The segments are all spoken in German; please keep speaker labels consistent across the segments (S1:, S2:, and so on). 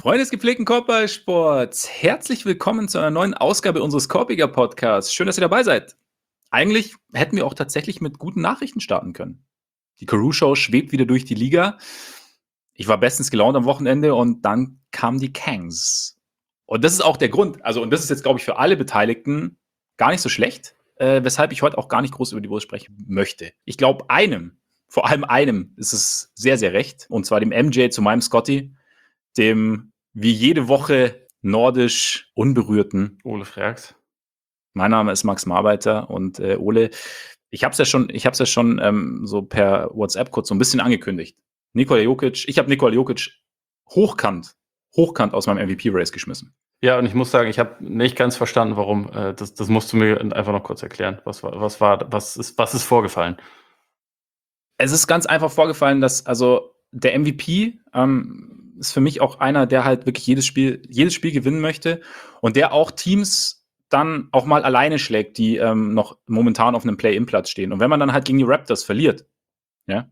S1: Freunde des gepflegten Korbballsports, herzlich willkommen zu einer neuen Ausgabe unseres Korbiger Podcasts. Schön, dass ihr dabei seid. Eigentlich hätten wir auch tatsächlich mit guten Nachrichten starten können. Die Carew-Show schwebt wieder durch die Liga. Ich war bestens gelaunt am Wochenende und dann kamen die Kangs. Und das ist auch der Grund, und das ist jetzt, glaube ich, für alle Beteiligten gar nicht so schlecht, weshalb ich heute auch gar nicht groß über die Bulls sprechen möchte. Ich glaube, vor allem einem, ist es sehr, sehr recht. Und zwar dem MJ zu meinem Scotty, dem wie jede Woche nordisch unberührten
S2: Ole Frerks.
S1: Mein Name ist Max Marbeiter und Ole, ich habe es ja schon so per WhatsApp kurz so ein bisschen angekündigt. Ich habe Nikola Jokic hochkant aus meinem MVP-Race geschmissen.
S2: Ja, und ich muss sagen, ich habe nicht ganz verstanden, warum. Das musst du mir einfach noch kurz erklären. Was ist vorgefallen?
S1: Es ist ganz einfach vorgefallen, dass der MVP ist für mich auch einer, der halt wirklich jedes Spiel gewinnen möchte und der auch Teams dann auch mal alleine schlägt, die noch momentan auf einem Play-in-Platz stehen. Und wenn man dann halt gegen die Raptors verliert, ja,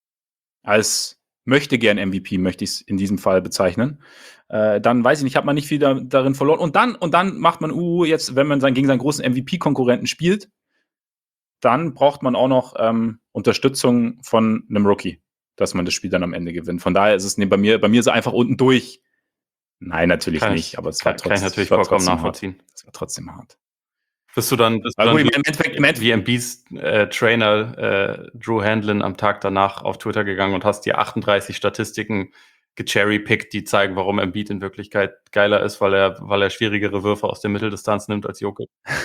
S1: als Möchte-gern-MVP möchte ich es in diesem Fall bezeichnen, dann weiß ich nicht, hat man nicht viel darin verloren. Und dann macht man, jetzt, wenn man gegen seinen großen MVP-Konkurrenten spielt, dann braucht man auch noch Unterstützung von einem Rookie, dass man das Spiel dann am Ende gewinnt. Von daher ist es bei mir so einfach unten durch. Nein, natürlich nicht, aber es war trotzdem,
S2: kann ich natürlich vollkommen nachvollziehen.
S1: Es war trotzdem hart.
S2: Bist du dann
S1: wie
S2: MBs Trainer Drew Handlin am Tag danach auf Twitter gegangen und hast dir 38 Statistiken gecherrypickt, die zeigen, warum Embiid in Wirklichkeit geiler ist, weil er schwierigere Würfe aus der Mitteldistanz nimmt als Jokic.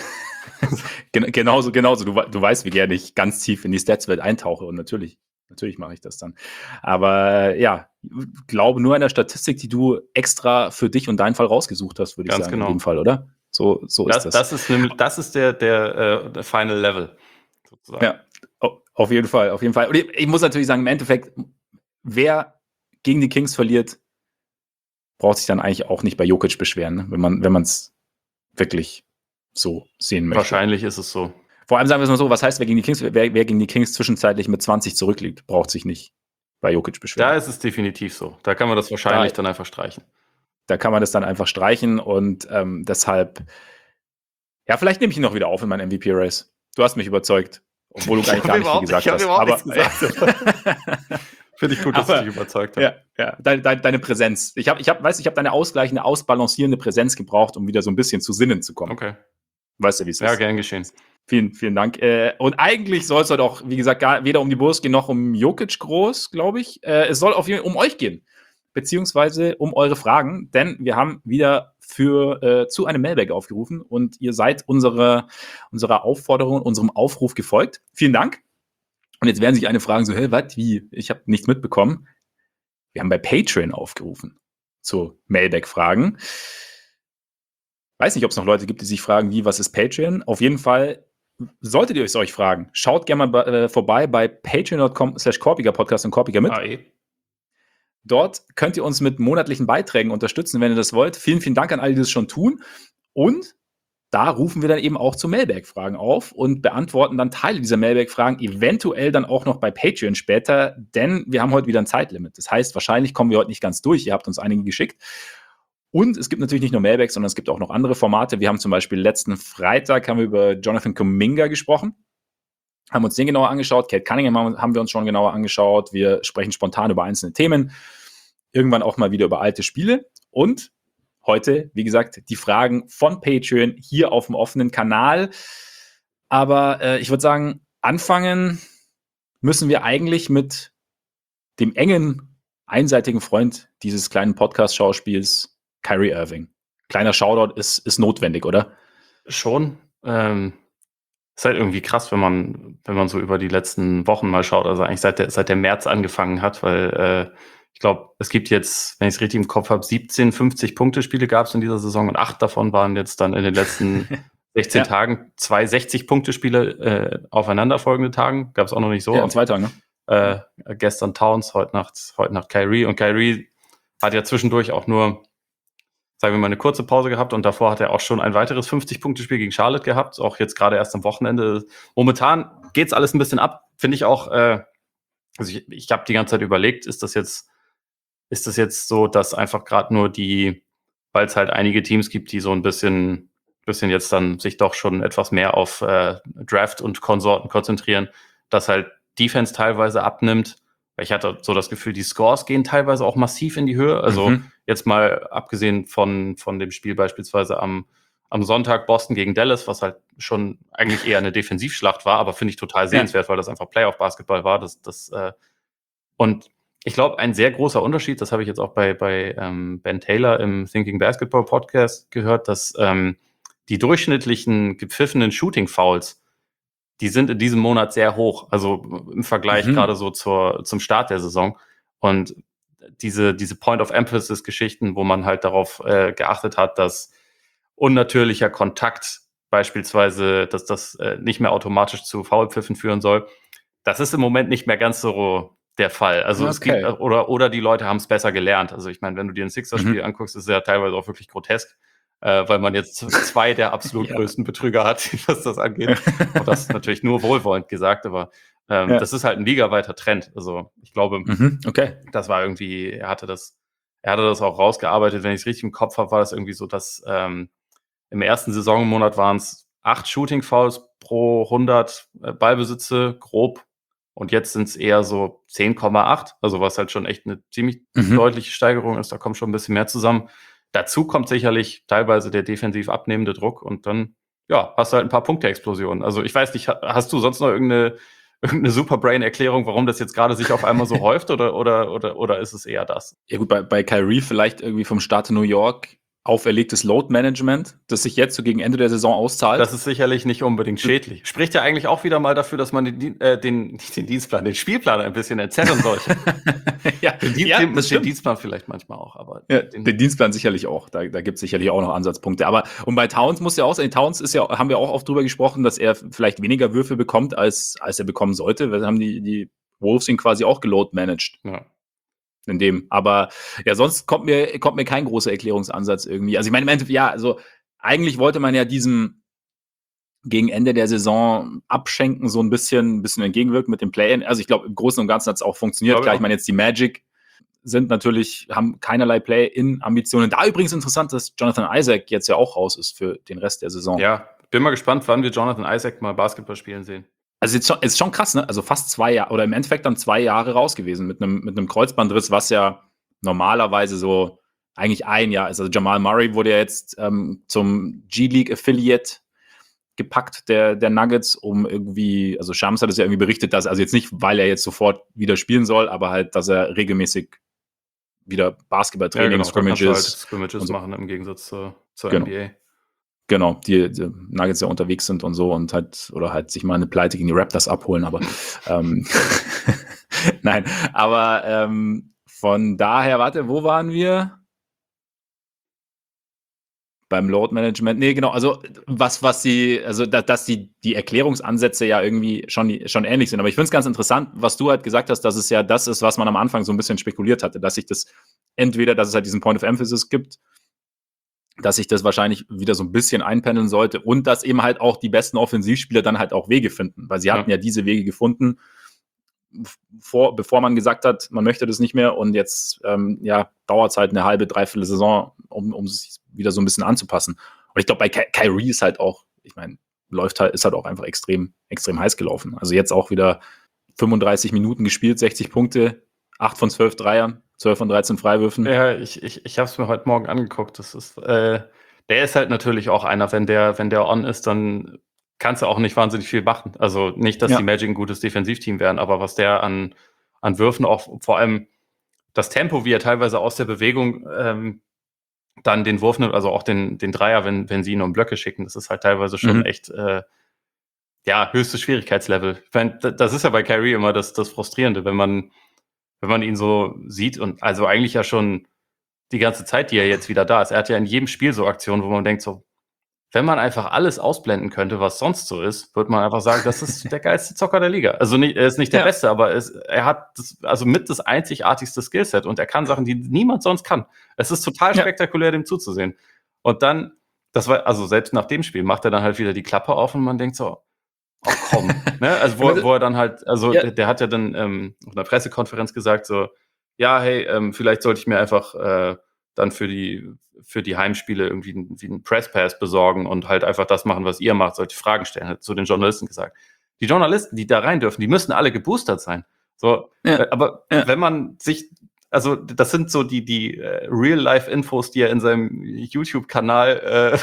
S1: Genauso. Du weißt, wie gerne ich ganz tief in die Statswelt eintauche und natürlich mache ich das dann. Aber ja, glaube nur an der Statistik, die du extra für dich und deinen Fall rausgesucht hast, würde ich sagen,
S2: genau.
S1: In dem Fall, oder? So ist das.
S2: Das ist der Final Level,
S1: sozusagen. Ja, auf jeden Fall. Und ich muss natürlich sagen, im Endeffekt, wer gegen die Kings verliert, braucht sich dann eigentlich auch nicht bei Jokic beschweren, ne? wenn man es wirklich so sehen möchte.
S2: Wahrscheinlich ist es so.
S1: Vor allem sagen wir es mal so, was heißt, wer gegen die Kings zwischenzeitlich mit 20 zurückliegt, braucht sich nicht bei Jokic beschweren.
S2: Da ist es definitiv so. Da kann man das wahrscheinlich dann einfach streichen.
S1: Da kann man das dann einfach streichen und deshalb, ja, vielleicht nehme ich ihn noch wieder auf in mein MVP-Race. Du hast mich überzeugt, obwohl du gar nicht viel gesagt hast.
S2: Aber finde ich gut, dass du dich überzeugt hast.
S1: Ja, deine Präsenz. Ich habe deine ausgleichende, ausbalancierende Präsenz gebraucht, um wieder so ein bisschen zu Sinnen zu kommen.
S2: Okay.
S1: Weißt du, wie es ist?
S2: Ja, gern geschehen.
S1: Vielen Dank. Und eigentlich soll es halt auch, wie gesagt, weder um die Bulls gehen, noch um Jokic groß, glaube ich. Es soll auf jeden Fall um euch gehen, beziehungsweise um eure Fragen, denn wir haben wieder zu einem Mailbag aufgerufen und ihr seid unserer Aufforderung, unserem Aufruf gefolgt. Vielen Dank. Und jetzt werden sich eine fragen, so, was, wie? Ich habe nichts mitbekommen. Wir haben bei Patreon aufgerufen zu Mailback-Fragen. Weiß nicht, ob es noch Leute gibt, die sich fragen, was ist Patreon? Auf jeden Fall solltet ihr euch fragen. Schaut gerne mal vorbei bei patreon.com/korpigerpodcast und Korpiger mit. Dort könnt ihr uns mit monatlichen Beiträgen unterstützen, wenn ihr das wollt. Vielen, vielen Dank an alle, die das schon tun. Und da rufen wir dann eben auch zu Mailback-Fragen auf und beantworten dann Teile dieser Mailback-Fragen, eventuell dann auch noch bei Patreon später, denn wir haben heute wieder ein Zeitlimit. Das heißt, wahrscheinlich kommen wir heute nicht ganz durch. Ihr habt uns einige geschickt. Und es gibt natürlich nicht nur Mailbacks, sondern es gibt auch noch andere Formate. Wir haben zum Beispiel letzten Freitag über Jonathan Kuminga gesprochen. Haben uns den genauer angeschaut. Cade Cunningham haben wir uns schon genauer angeschaut. Wir sprechen spontan über einzelne Themen. Irgendwann auch mal wieder über alte Spiele. Und heute, wie gesagt, die Fragen von Patreon hier auf dem offenen Kanal. Aber ich würde sagen, anfangen müssen wir eigentlich mit dem engen, einseitigen Freund dieses kleinen Podcast-Schauspiels, Kyrie Irving. Kleiner Shoutout ist notwendig, oder?
S2: Schon. Ist halt irgendwie krass, wenn man so über die letzten Wochen mal schaut, also eigentlich seit der März angefangen hat, weil ich glaube, es gibt jetzt, wenn ich es richtig im Kopf habe, 17 50-Punkte-Spiele gab es in dieser Saison und 8 davon waren jetzt dann in den letzten 16 Tagen 2 60-Punkte-Spiele aufeinanderfolgende Tagen. Gab es auch noch nicht so.
S1: Ja, in 2 Tagen,
S2: ne? Gestern Towns, heute Nacht Kyrie. Und Kyrie hat ja zwischendurch auch nur, sagen wir mal, eine kurze Pause gehabt und davor hat er auch schon ein weiteres 50-Punkte-Spiel gegen Charlotte gehabt, auch jetzt gerade erst am Wochenende. Momentan geht's alles ein bisschen ab, finde ich auch. Also ich habe die ganze Zeit überlegt, ist das jetzt ist es jetzt so, dass einfach gerade nur weil es halt einige Teams gibt, die so ein bisschen jetzt dann sich doch schon etwas mehr auf Draft und Konsorten konzentrieren, dass halt Defense teilweise abnimmt. Ich hatte so das Gefühl, die Scores gehen teilweise auch massiv in die Höhe. Also jetzt mal abgesehen von dem Spiel beispielsweise am Sonntag Boston gegen Dallas, was halt schon eigentlich eher eine Defensivschlacht war, aber finde ich total sehenswert, weil das einfach Playoff-Basketball war. Und ich glaube, ein sehr großer Unterschied, das habe ich jetzt auch bei Ben Taylor im Thinking Basketball Podcast gehört, dass die durchschnittlichen gepfiffenen Shooting-Fouls, die sind in diesem Monat sehr hoch, also im Vergleich gerade so zum Start der Saison. Und diese Point-of-Emphasis-Geschichten, wo man halt darauf geachtet hat, dass unnatürlicher Kontakt beispielsweise, dass das nicht mehr automatisch zu Foulpfiffen führen soll, das ist im Moment nicht mehr ganz so der Fall. Also es gibt, oder die Leute haben es besser gelernt. Also ich meine, wenn du dir ein Sixers-Spiel anguckst, ist es ja teilweise auch wirklich grotesk, weil man jetzt zwei der absolut größten Betrüger hat, was das angeht. Und das ist natürlich nur wohlwollend gesagt, aber das ist halt ein ligaweiter Trend. Also ich glaube, das war irgendwie, er hatte das auch rausgearbeitet. Wenn ich es richtig im Kopf habe, war das irgendwie so, dass im ersten Saisonmonat waren es 8 Shooting-Fouls pro 100 Ballbesitze, grob. Und jetzt sind es eher so 10,8, also was halt schon echt eine ziemlich deutliche Steigerung ist. Da kommt schon ein bisschen mehr zusammen. Dazu kommt sicherlich teilweise der defensiv abnehmende Druck und dann, hast du halt ein paar Punkte-Explosionen. Also ich weiß nicht, hast du sonst noch irgendeine Superbrain-Erklärung, warum das jetzt gerade sich auf einmal so häuft oder ist es eher das?
S1: Ja gut, bei Kyrie vielleicht irgendwie vom Staat New York auferlegtes Load-Management, das sich jetzt so gegen Ende der Saison auszahlt.
S2: Das ist sicherlich nicht unbedingt schädlich. Spricht ja eigentlich auch wieder mal dafür, dass man den Spielplan ein bisschen entzerren sollte. Den Dienstplan vielleicht manchmal auch, aber
S1: den Dienstplan sicherlich auch. Da gibt es sicherlich auch noch Ansatzpunkte. Aber und bei Towns muss ja auch sein, Towns haben wir auch oft drüber gesprochen, dass er vielleicht weniger Würfe bekommt, als er bekommen sollte. Wir haben die Wolves ihn quasi auch geload-managed.
S2: Ja.
S1: In dem, aber sonst kommt mir kein großer Erklärungsansatz irgendwie. Also ich meine, also eigentlich wollte man ja diesem gegen Ende der Saison abschenken, so ein bisschen entgegenwirken mit dem Play-In. Also ich glaube, im Großen und Ganzen hat es auch funktioniert. Klar, ich meine, jetzt die Magic haben keinerlei Play-In-Ambitionen. Da übrigens interessant, dass Jonathan Isaac jetzt ja auch raus ist für den Rest der Saison.
S2: Ja, bin mal gespannt, wann wir Jonathan Isaac mal Basketball spielen sehen.
S1: Also ist schon krass, ne? Also fast 2 Jahre oder im Endeffekt dann 2 Jahre raus gewesen mit einem Kreuzbandriss, was ja normalerweise so eigentlich ein Jahr ist. Also Jamal Murray wurde ja jetzt zum G-League Affiliate gepackt der Nuggets, um irgendwie, also Shams hat es ja irgendwie berichtet, dass, also jetzt nicht, weil er jetzt sofort wieder spielen soll, aber halt, dass er regelmäßig wieder Basketball-Training,
S2: Scrimmages so machen im Gegensatz zur NBA.
S1: Genau, die Nuggets ja unterwegs sind und so und halt sich mal eine Pleite gegen die Raptors abholen, aber nein, aber von daher, warte, wo waren wir? Beim Load Management? Nee, genau, also dass die Erklärungsansätze ja irgendwie schon ähnlich sind, aber ich finde es ganz interessant, was du halt gesagt hast, dass es ja das ist, was man am Anfang so ein bisschen spekuliert hatte, dass es halt diesen Point of Emphasis gibt, dass sich das wahrscheinlich wieder so ein bisschen einpendeln sollte und dass eben halt auch die besten Offensivspieler dann halt auch Wege finden, weil sie hatten ja diese Wege gefunden, bevor man gesagt hat, man möchte das nicht mehr und jetzt dauert es halt eine halbe, dreiviertel Saison, um sich wieder so ein bisschen anzupassen. Und ich glaube, bei Kyrie ist halt auch, ich meine, ist halt auch einfach extrem, extrem heiß gelaufen. Also jetzt auch wieder 35 Minuten gespielt, 60 Punkte, 8 von 12 Dreiern, 12 von 13 Freiwürfen.
S2: Ja, ich habe es mir heute Morgen angeguckt. Das ist, der ist halt natürlich auch einer, wenn der on ist, dann kannst du auch nicht wahnsinnig viel machen. Also nicht, dass die Magic ein gutes Defensivteam wären, aber was der an Würfen auch, vor allem das Tempo, wie er teilweise aus der Bewegung dann den Wurf nimmt, also auch den Dreier, wenn sie ihn um Blöcke schicken, das ist halt teilweise schon echt höchstes Schwierigkeitslevel. Ich meine, das ist ja bei Kyrie immer das Frustrierende, wenn man ihn so sieht und also eigentlich ja schon die ganze Zeit, die er jetzt wieder da ist. Er hat ja in jedem Spiel so Aktionen, wo man denkt so, wenn man einfach alles ausblenden könnte, was sonst so ist, würde man einfach sagen, das ist der geilste Zocker der Liga. Also er ist nicht der Beste, aber er hat mit das einzigartigste Skillset und er kann Sachen, die niemand sonst kann. Es ist total spektakulär, dem zuzusehen. Und dann, also selbst nach dem Spiel, macht er dann halt wieder die Klappe auf und man denkt so, oh komm. Ne? Also wo er dann halt, der hat ja dann auf einer Pressekonferenz gesagt, so, ja, hey, vielleicht sollte ich mir einfach dann für die Heimspiele irgendwie einen Press-Pass besorgen und halt einfach das machen, was ihr macht, solche Fragen stellen, hat zu den Journalisten gesagt. Die Journalisten, die da rein dürfen, die müssen alle geboostert sein. So, aber wenn man sich, also das sind so die Real-Life-Infos, die er in seinem YouTube-Kanal,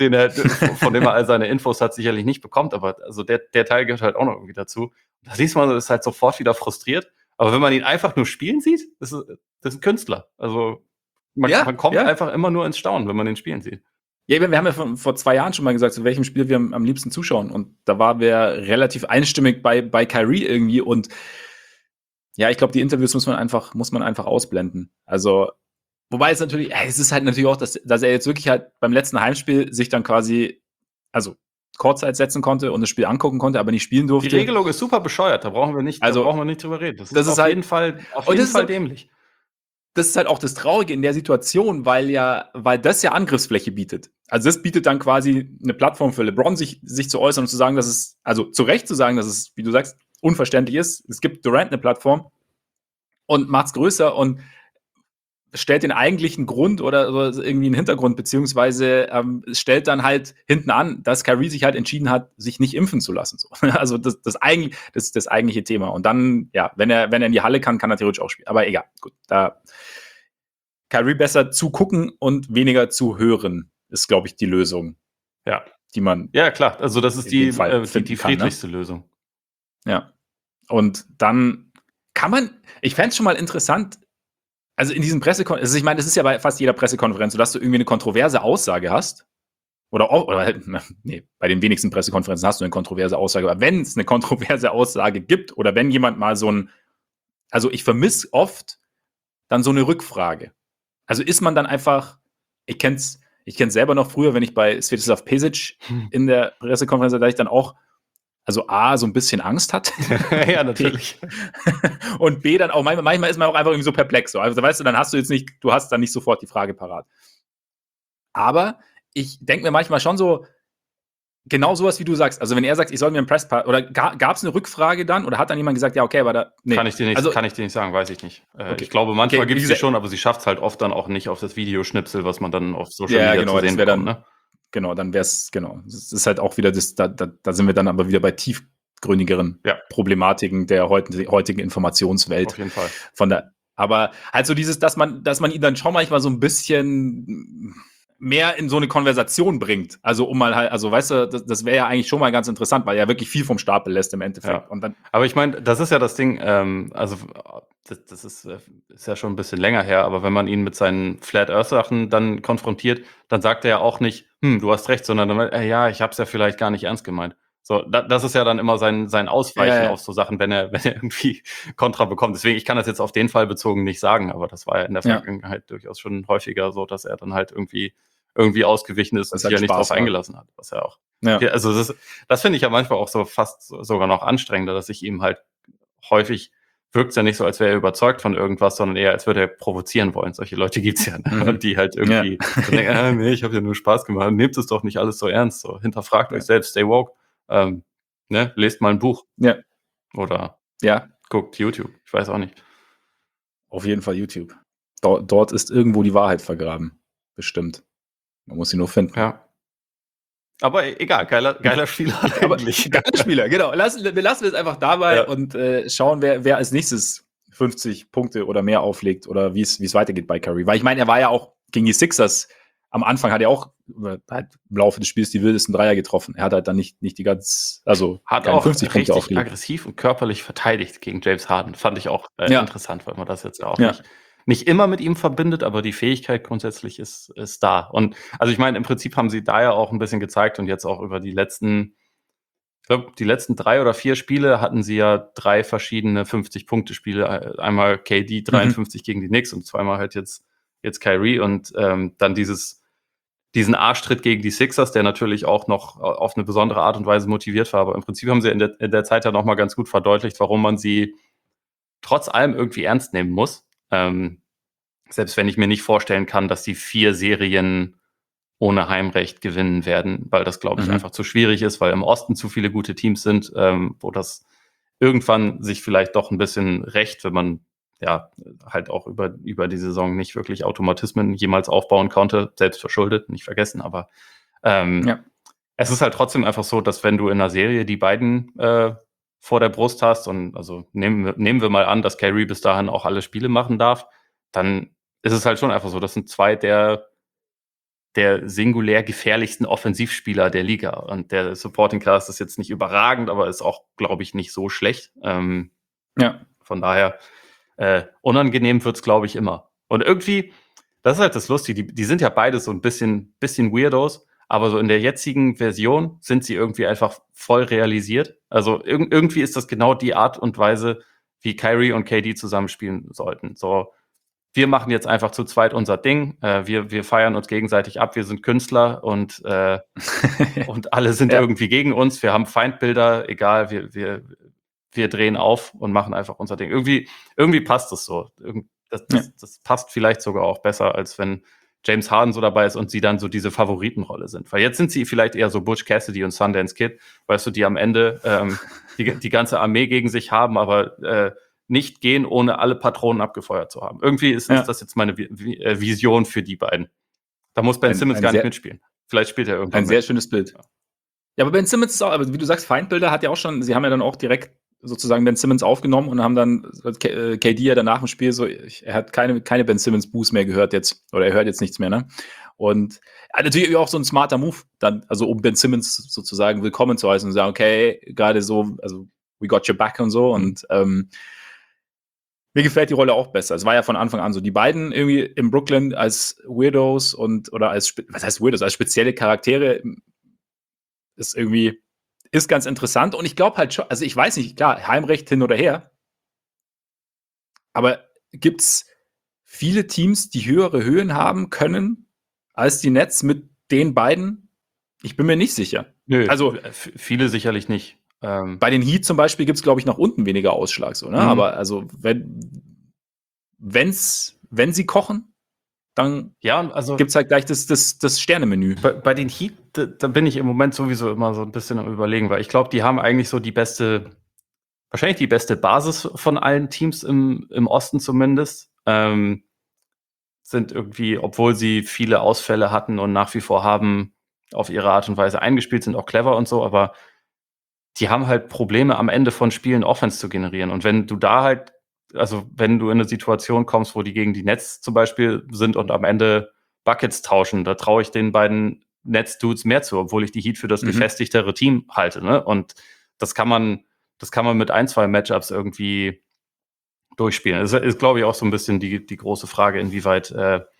S2: von dem er all seine Infos hat, sicherlich nicht bekommt, aber also der Teil gehört halt auch noch irgendwie dazu. Da siehst man, ist halt sofort wieder frustriert. Aber wenn man ihn einfach nur spielen sieht, das ist ein Künstler. Also man kommt einfach immer nur ins Staunen, wenn man den spielen sieht.
S1: Ja, wir haben ja vor 2 Jahren schon mal gesagt, zu welchem Spiel wir am liebsten zuschauen. Und da waren wir relativ einstimmig bei Kyrie irgendwie. Und ja, ich glaube, die Interviews muss man einfach ausblenden. Also, wobei es natürlich, es ist halt natürlich auch, dass er jetzt wirklich halt beim letzten Heimspiel sich dann quasi, also Kurzzeit setzen konnte und das Spiel angucken konnte, aber nicht spielen durfte.
S2: Die Regelung ist super bescheuert, da brauchen wir nicht drüber reden. Das ist auf jeden Fall dämlich.
S1: Das ist halt auch das Traurige in der Situation, weil das ja Angriffsfläche bietet. Also das bietet dann quasi eine Plattform für LeBron, sich zu äußern und zu sagen, dass es, also zu Recht zu sagen, dass es, wie du sagst, unverständlich ist. Es gibt Durant eine Plattform und macht's größer und stellt den eigentlichen Grund oder irgendwie einen Hintergrund, beziehungsweise stellt dann halt hinten an, dass Kyrie sich halt entschieden hat, sich nicht impfen zu lassen. So. Also das ist das eigentliche Thema. Und dann, ja, wenn er in die Halle kann er theoretisch auch spielen. Aber egal, gut. Da Kyrie besser zugucken und weniger zu hören, ist, glaube ich, die Lösung.
S2: Ja.
S1: Die man.
S2: Ja, klar. Also das ist die friedlichste Lösung.
S1: Ja. Und dann kann man, ich fände es schon mal interessant, also in diesen Pressekonferenzen, ich meine, das ist ja bei fast jeder Pressekonferenz, so dass du irgendwie eine kontroverse Aussage hast. Oder bei den wenigsten Pressekonferenzen hast du eine kontroverse Aussage. Aber wenn es eine kontroverse Aussage gibt oder wenn jemand mal also ich vermisse oft dann so eine Rückfrage. Also ist man dann einfach, ich kenn's selber noch früher, wenn ich bei Svetislav Pesic in der Pressekonferenz, da ich dann auch, also A, so ein bisschen Angst hat.
S2: Ja, natürlich.
S1: Und B, dann auch, manchmal ist man auch einfach irgendwie so perplex. So. Also weißt du, dann hast du hast dann nicht sofort die Frage parat. Aber ich denke mir manchmal schon so, genau sowas, wie du sagst. Also wenn er sagt, ich soll mir einen Presspass, oder gab es eine Rückfrage dann? Oder hat dann jemand gesagt, ja, okay, aber da,
S2: nee. Kann ich dir nicht sagen, weiß ich nicht. Okay. Ich glaube, manchmal gibt es die schon, aber sie schafft es halt oft dann auch nicht auf das Videoschnipsel, was man dann auf Social Media zu sehen bekommt. Ne?
S1: Genau, dann wäre es, das ist halt auch wieder da sind wir dann aber wieder bei tiefgründigeren Problematiken der heutigen Informationswelt.
S2: Auf jeden Fall.
S1: Aber halt so dieses, dass man ihn dann schon manchmal so ein bisschen mehr in so eine Konversation bringt. Also um mal halt, also weißt du, das wäre ja eigentlich schon mal ganz interessant, weil er wirklich viel vom Stapel lässt im Endeffekt.
S2: Ja. Und dann, aber ich meine, das ist ja das Ding, also das ist ja schon ein bisschen länger her, aber wenn man ihn mit seinen Flat Earth Sachen dann konfrontiert, dann sagt er ja auch nicht, du hast recht, sondern dann, ja, ich habe es ja vielleicht gar nicht ernst gemeint. So, das ist ja dann immer sein Ausweichen auf so Sachen, wenn er irgendwie Kontra bekommt. Deswegen, ich kann das jetzt auf den Fall bezogen nicht sagen, aber das war ja in der Vergangenheit durchaus schon häufiger so, dass er dann halt irgendwie ausgewichen ist und sich ja nicht drauf eingelassen hat. Was ja auch. Ja. Also das finde ich ja manchmal auch so fast sogar noch anstrengender, dass ich ihm halt häufig wirkt es ja nicht so, als wäre er überzeugt von irgendwas, sondern eher, als würde er provozieren wollen. Solche Leute gibt's ja, ne? Die halt irgendwie denken, nee, ich habe ja nur Spaß gemacht. Nehmt es doch nicht alles so ernst. So, hinterfragt euch selbst, stay woke. Ne? Lest mal ein Buch.
S1: Ja.
S2: Oder guckt YouTube. Ich weiß auch nicht.
S1: Auf jeden Fall YouTube. Dort ist irgendwo die Wahrheit vergraben. Bestimmt. Man muss sie nur finden.
S2: Ja. Aber egal, geiler Spieler eigentlich.
S1: Geiler Spieler, genau. Wir lassen es einfach dabei und schauen, wer als nächstes 50 Punkte oder mehr auflegt oder wie es weitergeht bei Curry. Weil ich meine, er war ja auch gegen die Sixers. Am Anfang hat er auch halt im Laufe des Spiels die wildesten Dreier getroffen. Er hat halt dann nicht die ganz, also
S2: hat auch 50 Punkte aufgelegt. Aggressiv und körperlich verteidigt gegen James Harden. Fand ich auch interessant, weil man das jetzt auch nicht immer mit ihm verbindet, aber die Fähigkeit grundsätzlich ist da. Und also ich meine, im Prinzip haben sie da ja auch ein bisschen gezeigt und jetzt auch über die letzten 3 oder 4 Spiele hatten sie ja 3 verschiedene 50-Punkte-Spiele. Einmal KD 53 gegen die Knicks und zweimal halt jetzt Kyrie und dann diesen Arschtritt gegen die Sixers, der natürlich auch noch auf eine besondere Art und Weise motiviert war. Aber im Prinzip haben sie in der Zeit ja nochmal ganz gut verdeutlicht, warum man sie trotz allem irgendwie ernst nehmen muss. Selbst wenn ich mir nicht vorstellen kann, dass die 4 Serien ohne Heimrecht gewinnen werden, weil das, glaube ich, einfach zu schwierig ist, weil im Osten zu viele gute Teams sind, wo das irgendwann sich vielleicht doch ein bisschen rächt, wenn man ja, halt auch über die Saison nicht wirklich Automatismen jemals aufbauen konnte, selbst verschuldet, nicht vergessen, aber es ist halt trotzdem einfach so, dass wenn du in einer Serie die beiden vor der Brust hast und also nehmen wir mal an, dass Kyrie bis dahin auch alle Spiele machen darf, dann ist es halt schon einfach so, das sind zwei der singulär gefährlichsten Offensivspieler der Liga. Und der Supporting Cast ist jetzt nicht überragend, aber ist auch, glaube ich, nicht so schlecht. Von daher, unangenehm wird's, glaube ich, immer. Und irgendwie, das ist halt das Lustige, die sind ja beide so ein bisschen Weirdos, aber so in der jetzigen Version sind sie irgendwie einfach voll realisiert. Also irgendwie ist das genau die Art und Weise, wie Kyrie und KD zusammenspielen sollten. So, wir machen jetzt einfach zu zweit unser Ding. Wir feiern uns gegenseitig ab. Wir sind Künstler und alle sind irgendwie gegen uns. Wir haben Feindbilder, egal. Wir drehen auf und machen einfach unser Ding. Irgendwie passt es so. Das passt vielleicht sogar auch besser, als wenn James Harden so dabei ist und sie dann so diese Favoritenrolle sind. Weil jetzt sind sie vielleicht eher so Butch Cassidy und Sundance Kid, weißt du, die am Ende die ganze Armee gegen sich haben, aber nicht gehen, ohne alle Patronen abgefeuert zu haben. Irgendwie ist das jetzt meine Vision für die beiden. Da muss Ben Simmons gar nicht mitspielen. Vielleicht spielt er irgendwann
S1: sehr schönes Bild. Ja, aber Ben Simmons ist auch, aber wie du sagst, Feindbilder hat ja auch schon, sie haben ja dann auch direkt sozusagen Ben Simmons aufgenommen und haben dann KD ja danach im Spiel so, er hat keine Ben Simmons Boos mehr gehört jetzt, oder er hört jetzt nichts mehr, ne? Und natürlich auch so ein smarter Move, dann, also um Ben Simmons sozusagen willkommen zu heißen und sagen, okay, gerade so, also we got your back und so und mir gefällt die Rolle auch besser. Es war ja von Anfang an so. Die beiden irgendwie in Brooklyn als Weirdos oder als spezielle Charaktere ist ganz interessant. Und ich glaube halt schon, also ich weiß nicht, klar, Heimrecht hin oder her. Aber gibt's viele Teams, die höhere Höhen haben können als die Nets mit den beiden? Ich bin mir nicht sicher.
S2: Nö, also viele sicherlich nicht.
S1: Bei den Heat zum Beispiel gibt es, glaube ich, nach unten weniger Ausschlag. So, ne? Aber also, wenn sie kochen, dann gibt es halt gleich das Sternemenü.
S2: Bei den Heat, da bin ich im Moment sowieso immer so ein bisschen am Überlegen, weil ich glaube, die haben eigentlich so wahrscheinlich die beste Basis von allen Teams im Osten zumindest. Sind irgendwie, obwohl sie viele Ausfälle hatten und nach wie vor haben, auf ihre Art und Weise eingespielt, sind auch clever und so, aber die haben halt Probleme am Ende von Spielen Offense zu generieren. Und wenn du da halt, also wenn du in eine Situation kommst, wo die gegen die Nets zum Beispiel sind und am Ende Buckets tauschen, da traue ich den beiden Nets-Dudes mehr zu, obwohl ich die Heat für das gefestigtere Team halte. Ne? Und das kann man mit 1-2 Matchups irgendwie durchspielen. Das ist, glaube ich, auch so ein bisschen die große Frage, inwieweit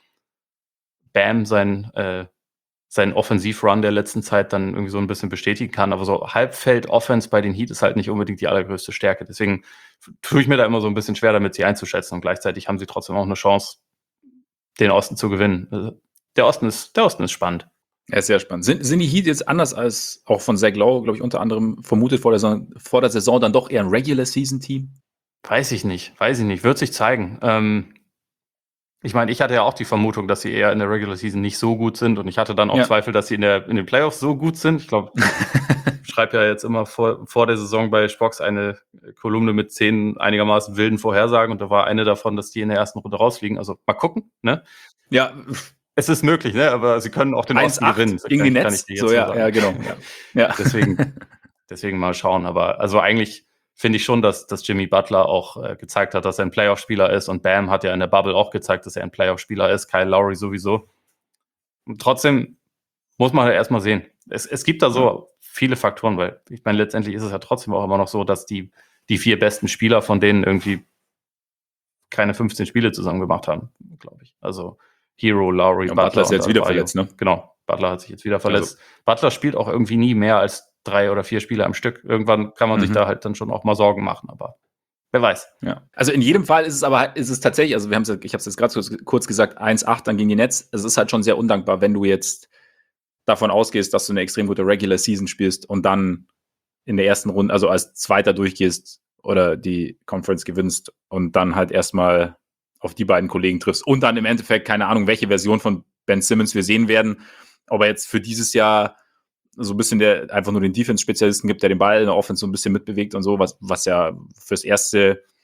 S2: Bam seinen Offensivrun der letzten Zeit dann irgendwie so ein bisschen bestätigen kann. Aber so Halbfeld-Offense bei den Heat ist halt nicht unbedingt die allergrößte Stärke. Deswegen tue ich mir da immer so ein bisschen schwer damit, sie einzuschätzen. Und gleichzeitig haben sie trotzdem auch eine Chance, den Osten zu gewinnen. Also der Osten ist spannend.
S1: Ja, ist sehr spannend. Sind die Heat jetzt anders als auch von Zach Lowe, glaube ich, unter anderem vermutet vor der Saison dann doch eher ein Regular-Season-Team?
S2: Weiß ich nicht. Wird sich zeigen. Ich meine, ich hatte ja auch die Vermutung, dass sie eher in der Regular Season nicht so gut sind und ich hatte dann auch Zweifel, dass sie in den Playoffs so gut sind. Ich glaube, ich schreibe ja jetzt immer vor der Saison bei Spox eine Kolumne mit 10 einigermaßen wilden Vorhersagen und da war eine davon, dass die in der ersten Runde rausfliegen. Also mal gucken, ne?
S1: Ja.
S2: Es ist möglich, ne? Aber sie können auch den Osten gewinnen.
S1: Gegen die Nets. So, ja, genau. Ja.
S2: Deswegen mal schauen. Aber also eigentlich finde ich schon, dass Jimmy Butler auch gezeigt hat, dass er ein Playoff-Spieler ist. Und Bam hat ja in der Bubble auch gezeigt, dass er ein Playoff-Spieler ist. Kyle Lowry sowieso. Und trotzdem muss man halt erstmal sehen. Es gibt da so viele Faktoren, weil ich meine, letztendlich ist es ja trotzdem auch immer noch so, dass die 4 besten Spieler von denen irgendwie keine 15 Spiele zusammen gemacht haben, glaube ich. Also Hero, Lowry,
S1: Butler ist jetzt wieder verletzt, ne?
S2: Genau, Butler hat sich jetzt wieder verletzt. Also Butler spielt auch irgendwie nie mehr als 3 oder 4 Spiele am Stück. Irgendwann kann man sich da halt dann schon auch mal Sorgen machen, aber wer weiß.
S1: Ja. Also in jedem Fall ist es tatsächlich, also ich habe es jetzt gerade kurz gesagt, 1-8 dann gegen die Nets. Es ist halt schon sehr undankbar, wenn du jetzt davon ausgehst, dass du eine extrem gute Regular Season spielst und dann in der ersten Runde, also als Zweiter durchgehst oder die Conference gewinnst und dann halt erstmal auf die beiden Kollegen triffst und dann im Endeffekt, keine Ahnung, welche Version von Ben Simmons wir sehen werden, ob er jetzt für dieses Jahr so ein bisschen der einfach nur den Defense-Spezialisten gibt, der den Ball in der Offense so ein bisschen mitbewegt und so, was ja fürs erste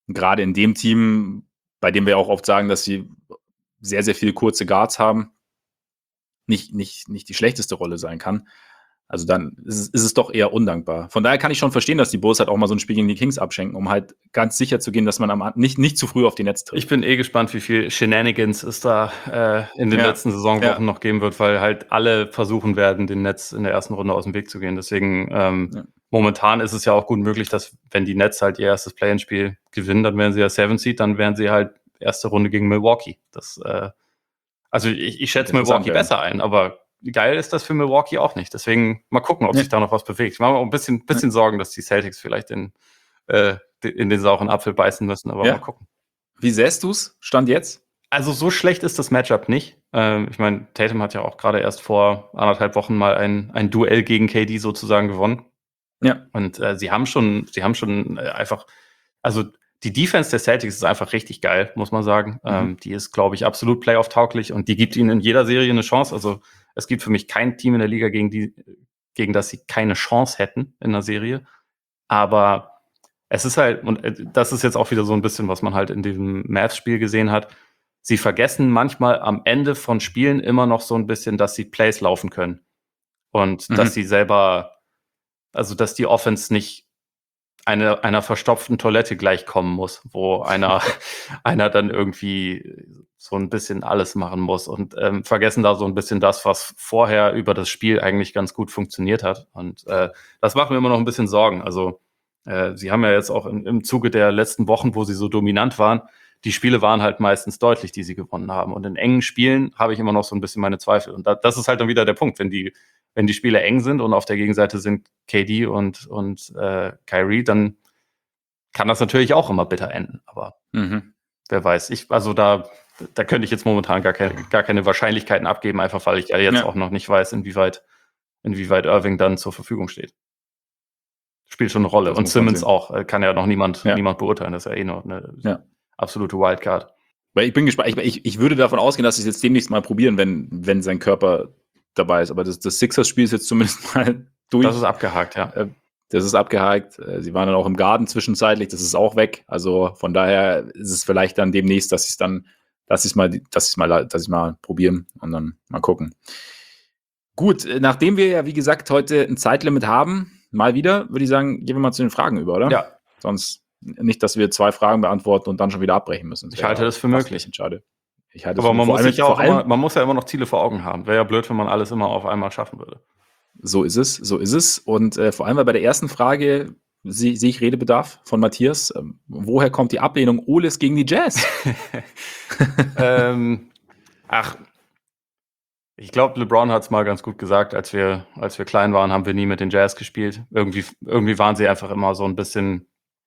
S1: Gerade in dem Team, bei dem wir auch oft sagen, dass sie sehr, sehr viele kurze Guards haben, nicht die schlechteste Rolle sein kann. Also dann ist es doch eher undankbar. Von daher kann ich schon verstehen, dass die Bulls halt auch mal so ein Spiel gegen die Kings abschenken, um halt ganz sicher zu gehen, dass man nicht zu früh auf die Netz trifft.
S2: Ich bin gespannt, wie viel Shenanigans es da in den letzten Saisonwochen noch geben wird, weil halt alle versuchen werden, den Nets in der ersten Runde aus dem Weg zu gehen. Deswegen momentan ist es ja auch gut möglich, dass wenn die Nets halt ihr erstes Play-in-Spiel gewinnen, dann wären sie ja 7 Seed, dann wären sie halt erste Runde gegen Milwaukee. Also ich schätze Milwaukee besser ein, aber geil ist das für Milwaukee auch nicht. Deswegen mal gucken, ob sich da noch was bewegt. Ich mache mir auch ein bisschen Sorgen, dass die Celtics vielleicht in den sauren Apfel beißen müssen, aber mal gucken.
S1: Wie sähst du's? Stand jetzt?
S2: Also so schlecht ist das Matchup nicht. Ich meine, Tatum hat ja auch gerade erst vor 1,5 Wochen mal ein Duell gegen KD sozusagen gewonnen.
S1: Ja.
S2: Und sie haben schon einfach, also die Defense der Celtics ist einfach richtig geil, muss man sagen. Die ist, glaube ich, absolut Playoff-tauglich und die gibt ihnen in jeder Serie eine Chance. Also es gibt für mich kein Team in der Liga, gegen das sie keine Chance hätten in einer Serie. Aber es ist halt, und das ist jetzt auch wieder so ein bisschen, was man halt in diesem Mavs-Spiel gesehen hat, sie vergessen manchmal am Ende von Spielen immer noch so ein bisschen, dass sie Plays laufen können. Und dass sie selber, also dass die Offense nicht einer verstopften Toilette gleichkommen muss, wo einer dann irgendwie so ein bisschen alles machen muss und vergessen da so ein bisschen das, was vorher über das Spiel eigentlich ganz gut funktioniert hat. Und das macht mir immer noch ein bisschen Sorgen. Also sie haben ja jetzt auch im Zuge der letzten Wochen, wo sie so dominant waren, die Spiele waren halt meistens deutlich, die sie gewonnen haben. Und in engen Spielen habe ich immer noch so ein bisschen meine Zweifel. Und das ist halt dann wieder der Punkt, wenn die Spiele eng sind und auf der Gegenseite sind KD und Kyrie, dann kann das natürlich auch immer bitter enden. Aber wer weiß. Da könnte ich jetzt momentan gar keine Wahrscheinlichkeiten abgeben, einfach weil ich ja jetzt auch noch nicht weiß, inwieweit Irving dann zur Verfügung steht. Spielt schon eine Rolle. Und Simmons auch, kann ja noch niemand beurteilen. Das ist ja nur eine absolute Wildcard.
S1: Weil ich bin gespannt. Ich würde davon ausgehen, dass sie es jetzt demnächst mal probieren, wenn sein Körper dabei ist. Aber das Sixers-Spiel ist jetzt zumindest mal durch.
S2: Das ist abgehakt, ja.
S1: Das ist abgehakt. Sie waren dann auch im Garten zwischenzeitlich. Das ist auch weg. Also von daher ist es vielleicht dann demnächst, dass sie es mal probieren und dann mal gucken. Gut, nachdem wir ja, wie gesagt, heute ein Zeitlimit haben, mal wieder, würde ich sagen, gehen wir mal zu den Fragen über, oder?
S2: Ja.
S1: Sonst nicht, dass wir 2 Fragen beantworten und dann schon wieder abbrechen müssen.
S2: Ich halte das für möglich.
S1: Schade.
S2: Aber man muss ja immer noch Ziele vor Augen haben. Wäre ja blöd, wenn man alles immer auf einmal schaffen würde.
S1: So ist es. Und vor allem bei der ersten Frage sehe ich Redebedarf von Matthias. Woher kommt die Ablehnung Oles gegen die Jazz?
S2: Ich glaube, LeBron hat es mal ganz gut gesagt, als wir klein waren, haben wir nie mit den Jazz gespielt. Irgendwie waren sie einfach immer so ein bisschen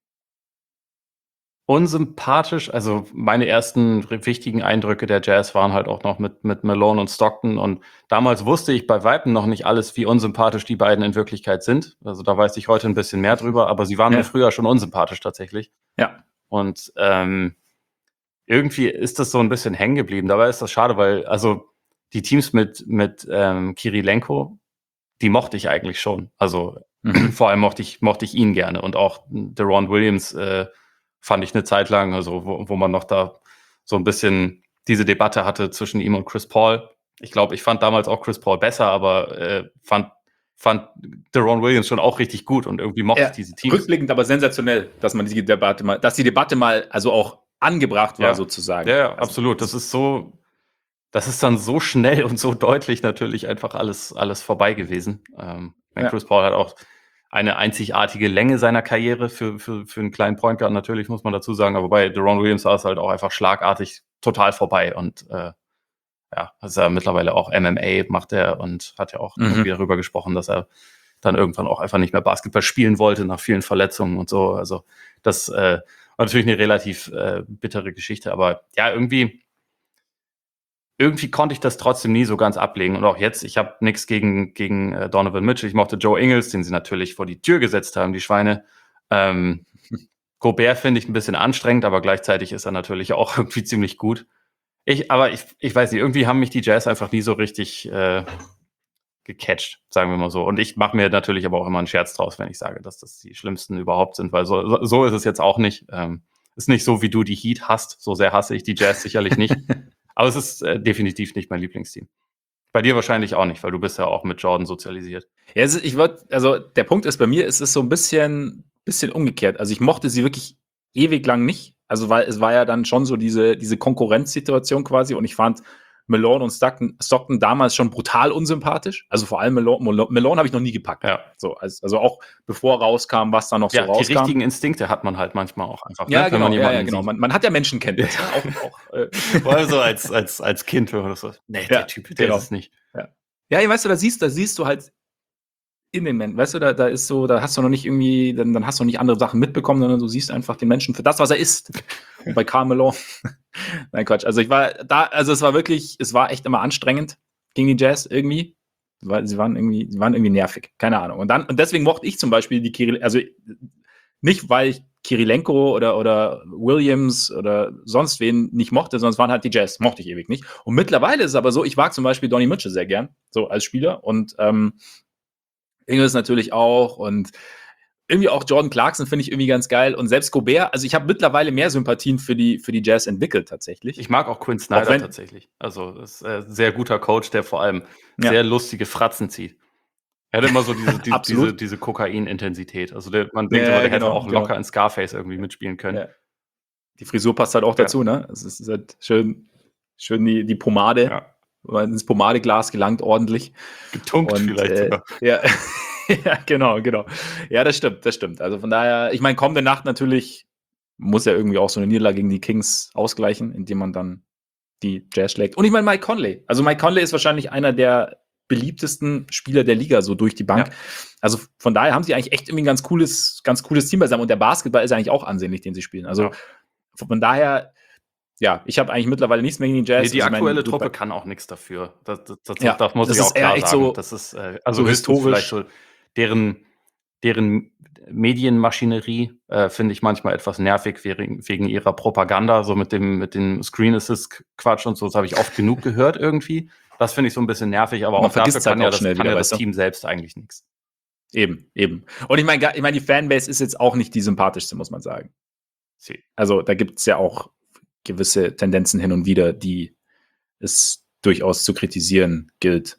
S2: unsympathisch. Also meine ersten wichtigen Eindrücke der Jazz waren halt auch noch mit Malone und Stockton. Und damals wusste ich bei Weitem noch nicht alles, wie unsympathisch die beiden in Wirklichkeit sind. Also da weiß ich heute ein bisschen mehr drüber, aber sie waren mir früher schon unsympathisch tatsächlich.
S1: Ja.
S2: Und irgendwie ist das so ein bisschen hängen geblieben. Dabei ist das schade, weil also die Teams mit Kirilenko, die mochte ich eigentlich schon. Also vor allem mochte ich ihn gerne. Und auch Deron Williams fand ich eine Zeit lang, also wo man noch da so ein bisschen diese Debatte hatte zwischen ihm und Chris Paul. Ich glaube, ich fand damals auch Chris Paul besser, aber fand Deron Williams schon auch richtig gut und irgendwie mochte ich diese Teams.
S1: Rückblickend aber sensationell, dass die Debatte mal also auch angebracht war, sozusagen.
S2: Ja, also, absolut. Das ist dann so schnell und so deutlich natürlich einfach alles vorbei gewesen. Chris Paul hat auch eine einzigartige Länge seiner Karriere für einen kleinen Point Guard, natürlich, muss man dazu sagen. Aber bei Deron Williams war es halt auch einfach schlagartig total vorbei. Und also er mittlerweile auch MMA macht er und hat ja auch irgendwie darüber gesprochen, dass er dann irgendwann auch einfach nicht mehr Basketball spielen wollte nach vielen Verletzungen und so. Also das war natürlich eine relativ bittere Geschichte. Aber ja, irgendwie konnte ich das trotzdem nie so ganz ablegen. Und auch jetzt, ich habe nichts gegen Donovan Mitchell. Ich mochte Joe Ingles, den sie natürlich vor die Tür gesetzt haben, die Schweine. Gobert finde ich ein bisschen anstrengend, aber gleichzeitig ist er natürlich auch irgendwie ziemlich gut. Ich weiß nicht, irgendwie haben mich die Jazz einfach nie so richtig gecatcht, sagen wir mal so. Und ich mache mir natürlich aber auch immer einen Scherz draus, wenn ich sage, dass das die schlimmsten überhaupt sind, weil so ist es jetzt auch nicht. ist nicht so, wie du die Heat hast. So sehr hasse ich die Jazz sicherlich nicht. Aber es ist definitiv nicht mein Lieblingsteam. Bei dir wahrscheinlich auch nicht, weil du bist ja auch mit Jordan sozialisiert.
S1: Ja, also der Punkt ist bei mir, es ist so ein bisschen umgekehrt. Also ich mochte sie wirklich ewig lang nicht. Also weil es war ja dann schon so diese Konkurrenzsituation quasi und ich fand Malone und Stockton damals schon brutal unsympathisch. Also vor allem Malone habe ich noch nie gepackt.
S2: Ja.
S1: So, also auch bevor rauskam, was da noch so
S2: Ja,
S1: rauskam.
S2: die richtigen Instinkte hat man halt manchmal auch einfach.
S1: Ja,
S2: ne? Wenn
S1: genau,
S2: man jemanden
S1: ja, genau.
S2: sieht.
S1: Man hat ja Menschenkenntnis.
S2: Vor allem so als Kind, wenn man das so, nee,
S1: Ja,
S2: der Typ, der
S1: genau.
S2: ist es nicht.
S1: Ja, weißt du, da siehst du halt in den Menschen, weißt du, da ist so, da hast du noch nicht irgendwie, dann hast du nicht andere Sachen mitbekommen, sondern du siehst einfach den Menschen für das, was er ist. Und bei Karl Malone, nein, Quatsch. Also es war echt immer anstrengend gegen die Jazz irgendwie. Weil sie waren irgendwie nervig. Keine Ahnung. Und deswegen mochte ich zum Beispiel also nicht, weil ich Kirilenko oder Williams oder sonst wen nicht mochte, sondern es waren halt die Jazz, mochte ich ewig nicht. Und mittlerweile ist es aber so, ich mag zum Beispiel Donny Mitchell sehr gern, so als Spieler und Ingles natürlich auch und irgendwie auch Jordan Clarkson finde ich irgendwie ganz geil und selbst Gobert, also ich habe mittlerweile mehr Sympathien für die Jazz entwickelt tatsächlich.
S2: Ich mag auch Quinn Snyder tatsächlich. Also das ist ein sehr guter Coach, der vor allem sehr lustige Fratzen zieht. Er hat immer so diese Kokain-Intensität. Also man denkt immer, der hätte auch locker in Scarface irgendwie mitspielen können.
S1: Ja. Die Frisur passt halt auch dazu, ne? Es ist halt schön die Pomade, ins Pomadeglas gelangt ordentlich.
S2: Getunkt vielleicht sogar.
S1: Ja. Ja, genau. Ja, das stimmt. Also von daher, ich meine, kommende Nacht natürlich muss ja irgendwie auch so eine Niederlage gegen die Kings ausgleichen, indem man dann die Jazz schlägt. Und ich meine, Mike Conley. Also Mike Conley ist wahrscheinlich einer der beliebtesten Spieler der Liga, so durch die Bank. Ja. Also von daher haben sie eigentlich echt irgendwie ein ganz cooles Team beisammen. Und der Basketball ist eigentlich auch ansehnlich, den sie spielen. Also von daher, ja, ich habe eigentlich mittlerweile nichts mehr gegen die Jazz.
S2: Nee, die aktuelle Truppe kann auch nichts dafür. Das muss ich auch klar sagen.
S1: So,
S2: das ist also historisch vielleicht so deren Medienmaschinerie finde ich manchmal etwas nervig wegen ihrer Propaganda, so mit dem Screen Assist Quatsch und so. Das habe ich oft genug gehört irgendwie. Das finde ich so ein bisschen nervig, aber auch dafür kann ja das Team selbst eigentlich nichts.
S1: Eben. Und ich meine, die Fanbase ist jetzt auch nicht die sympathischste, muss man sagen. Also da gibt es ja auch gewisse Tendenzen hin und wieder, die es durchaus zu kritisieren gilt.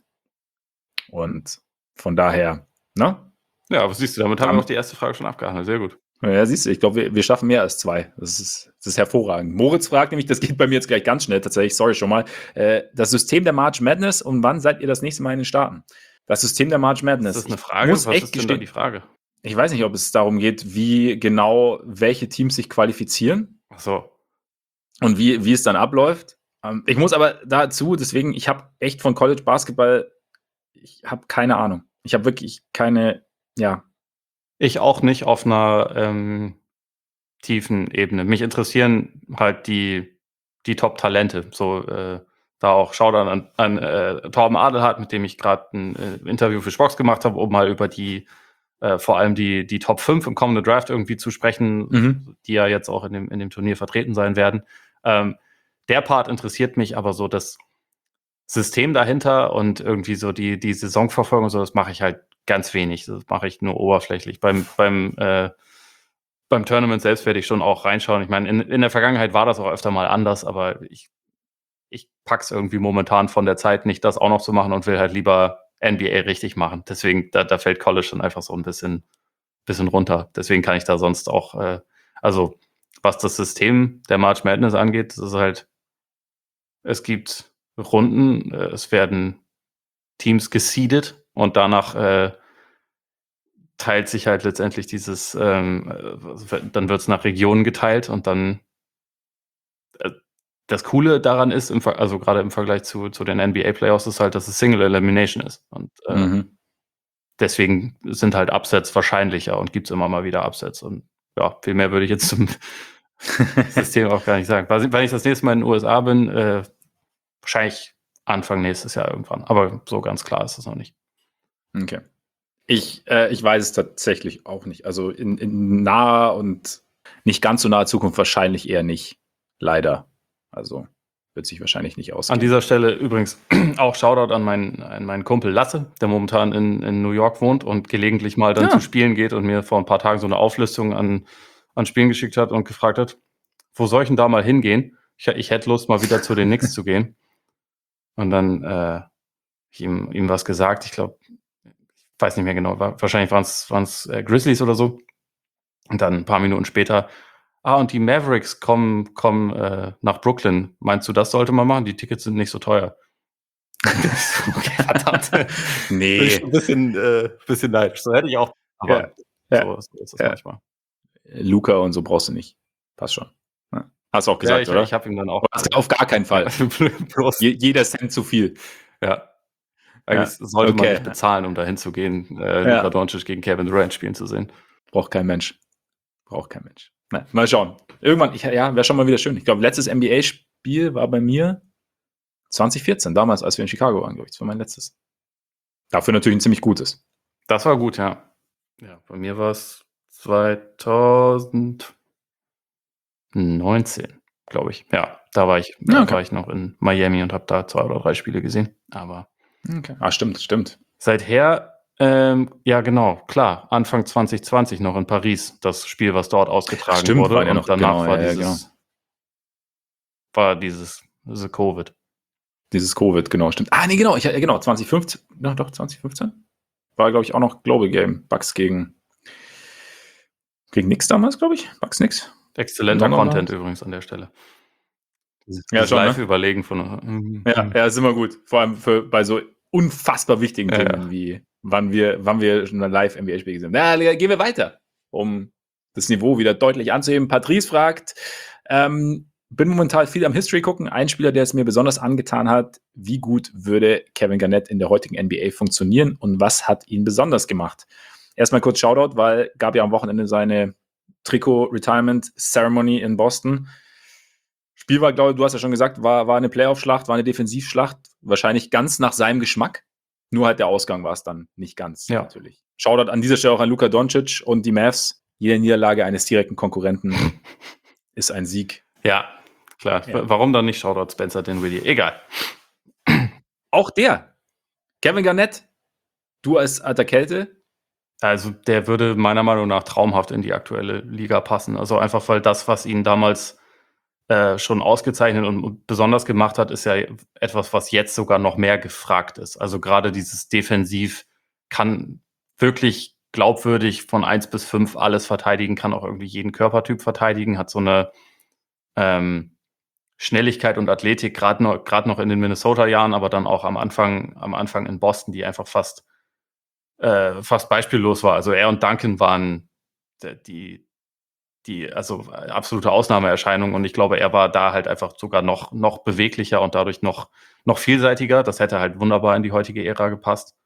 S1: Und von daher, ne?
S2: Ja, aber siehst du, damit haben wir noch die erste Frage schon abgehandelt. Sehr gut.
S1: Ja, siehst du, ich glaube, wir schaffen mehr als 2. Das ist hervorragend. Moritz fragt nämlich, das geht bei mir jetzt gleich ganz schnell tatsächlich, sorry schon mal, das System der March Madness und wann seid ihr das nächste Mal in den Staaten? Das System der March Madness.
S2: Ist das eine Frage? Was ist denn da die Frage?
S1: Ich weiß nicht, ob es darum geht, wie genau welche Teams sich qualifizieren.
S2: Ach so.
S1: Und wie es dann abläuft. Ich muss aber dazu, deswegen, ich habe echt von College Basketball, ich habe keine Ahnung. Ich habe wirklich keine,
S2: Ich auch nicht auf einer tiefen Ebene. Mich interessieren halt die Top-Talente. So, da auch Shoutout an Torben Adelhardt, mit dem ich gerade ein Interview für Spox gemacht habe, um mal über vor allem die Top 5 im kommenden Draft irgendwie zu sprechen, die ja jetzt auch in dem Turnier vertreten sein werden. Der Part interessiert mich, aber so das System dahinter und irgendwie so die Saisonverfolgung, so das mache ich halt ganz wenig. Das mache ich nur oberflächlich. Beim Tournament selbst werde ich schon auch reinschauen. Ich meine, in der Vergangenheit war das auch öfter mal anders, aber ich pack's irgendwie momentan von der Zeit nicht, das auch noch zu machen und will halt lieber NBA richtig machen. Deswegen, da fällt College schon einfach so ein bisschen runter. Deswegen kann ich da sonst auch, also was das System der March Madness angeht, das ist halt, es gibt Runden, es werden Teams geseedet und danach teilt sich halt letztendlich dann wird es nach Regionen geteilt und dann das Coole daran ist, also gerade im Vergleich zu den NBA-Playoffs, ist halt, dass es Single Elimination ist. Und deswegen sind halt Upsets wahrscheinlicher und gibt es immer mal wieder Upsets. Und ja, viel mehr würde ich jetzt zum System auch gar nicht sagen. Wenn ich das nächste Mal in den USA bin, wahrscheinlich Anfang nächstes Jahr irgendwann. Aber so ganz klar ist das noch nicht.
S1: Okay. Ich weiß es tatsächlich auch nicht. Also in naher und nicht ganz so naher Zukunft wahrscheinlich eher nicht. Leider. Also wird sich wahrscheinlich nicht ausgehen.
S2: An dieser Stelle übrigens auch Shoutout an meinen Kumpel Lasse, der momentan in New York wohnt und gelegentlich mal dann zu Spielen geht und mir vor ein paar Tagen so eine Auflistung an Spielen geschickt hat und gefragt hat, wo soll ich denn da mal hingehen? Ich hätte Lust, mal wieder zu den Knicks zu gehen. Und dann ich ihm was gesagt. Ich glaube, ich weiß nicht mehr genau, wahrscheinlich waren es Grizzlies oder so. Und dann ein paar Minuten später, und die Mavericks kommen nach Brooklyn. Meinst du, das sollte man machen? Die Tickets sind nicht so teuer. Okay, verdammt.
S1: Nee.
S2: Bin ich schon ein bisschen neidisch. So hätte ich auch. Aber
S1: Ja.
S2: so ist das
S1: Ja.
S2: manchmal.
S1: Luca und so brauchst du nicht. Passt schon. Ja. Hast du auch gesagt, oder?
S2: Ich habe ihm dann auch.
S1: Auf gar keinen Fall. Jeder Cent zu viel.
S2: Ja. Eigentlich sollte man nicht bezahlen, um dahin zu gehen, Luka Doncic gegen Kevin Durant spielen zu sehen.
S1: Braucht kein Mensch. Na, mal schauen. Irgendwann, wäre schon mal wieder schön. Ich glaube, letztes NBA-Spiel war bei mir 2014, damals, als wir in Chicago waren, glaube ich. Das war mein letztes. Dafür natürlich ein ziemlich gutes.
S2: Das war gut, ja. Ja, bei mir war es 2019, glaube ich. Ja, da war ich noch in Miami und habe da 2 oder 3 Spiele gesehen. Aber
S1: stimmt.
S2: Seither, ja genau, klar, Anfang 2020 noch in Paris, das Spiel, was dort ausgetragen wurde.
S1: War ja
S2: und
S1: noch,
S2: danach
S1: genau,
S2: war dieses Covid.
S1: Dieses Covid, genau, stimmt. Nee, genau, 2015, doch, 2015. War, glaube ich, auch noch Global Game. Bucks gegen Knicks damals, glaube ich. Bucks Knicks.
S2: Exzellenter Content übrigens an der Stelle.
S1: Das schon,
S2: Live-Überlegen von.
S1: Ja, ist immer gut. Vor allem bei so unfassbar wichtigen Themen wie wann wir schon ein Live-NBA-Spiel gesehen haben. Na, gehen wir weiter, um das Niveau wieder deutlich anzuheben. Patrice fragt, bin momentan viel am History gucken. Ein Spieler, der es mir besonders angetan hat, wie gut würde Kevin Garnett in der heutigen NBA funktionieren und was hat ihn besonders gemacht? Erstmal kurz Shoutout, weil gab ja am Wochenende seine Trikot-Retirement-Ceremony in Boston. Spiel war, glaube ich, du hast ja schon gesagt, war eine Playoff-Schlacht, war eine Defensivschlacht, wahrscheinlich ganz nach seinem Geschmack. Nur halt der Ausgang war es dann nicht ganz, natürlich. Shoutout an dieser Stelle auch an Luka Doncic und die Mavs. Jede Niederlage eines direkten Konkurrenten ist ein Sieg.
S2: Ja, klar. Ja. Warum dann nicht Shoutout Spencer Dinwiddie? Egal.
S1: Auch der. Kevin Garnett, du als alter Kälte.
S2: Also der würde meiner Meinung nach traumhaft in die aktuelle Liga passen. Also einfach, weil das, was ihn damals schon ausgezeichnet und besonders gemacht hat, ist ja etwas, was jetzt sogar noch mehr gefragt ist. Also gerade dieses Defensiv kann wirklich glaubwürdig von 1 bis 5 alles verteidigen, kann auch irgendwie jeden Körpertyp verteidigen, hat so eine Schnelligkeit und Athletik, gerade noch in den Minnesota-Jahren, aber dann auch am Anfang in Boston, die einfach fast beispiellos war. Also er und Duncan waren die absolute Ausnahmeerscheinung und ich glaube, er war da halt einfach sogar noch beweglicher und dadurch noch vielseitiger. Das hätte halt wunderbar in die heutige Ära gepasst.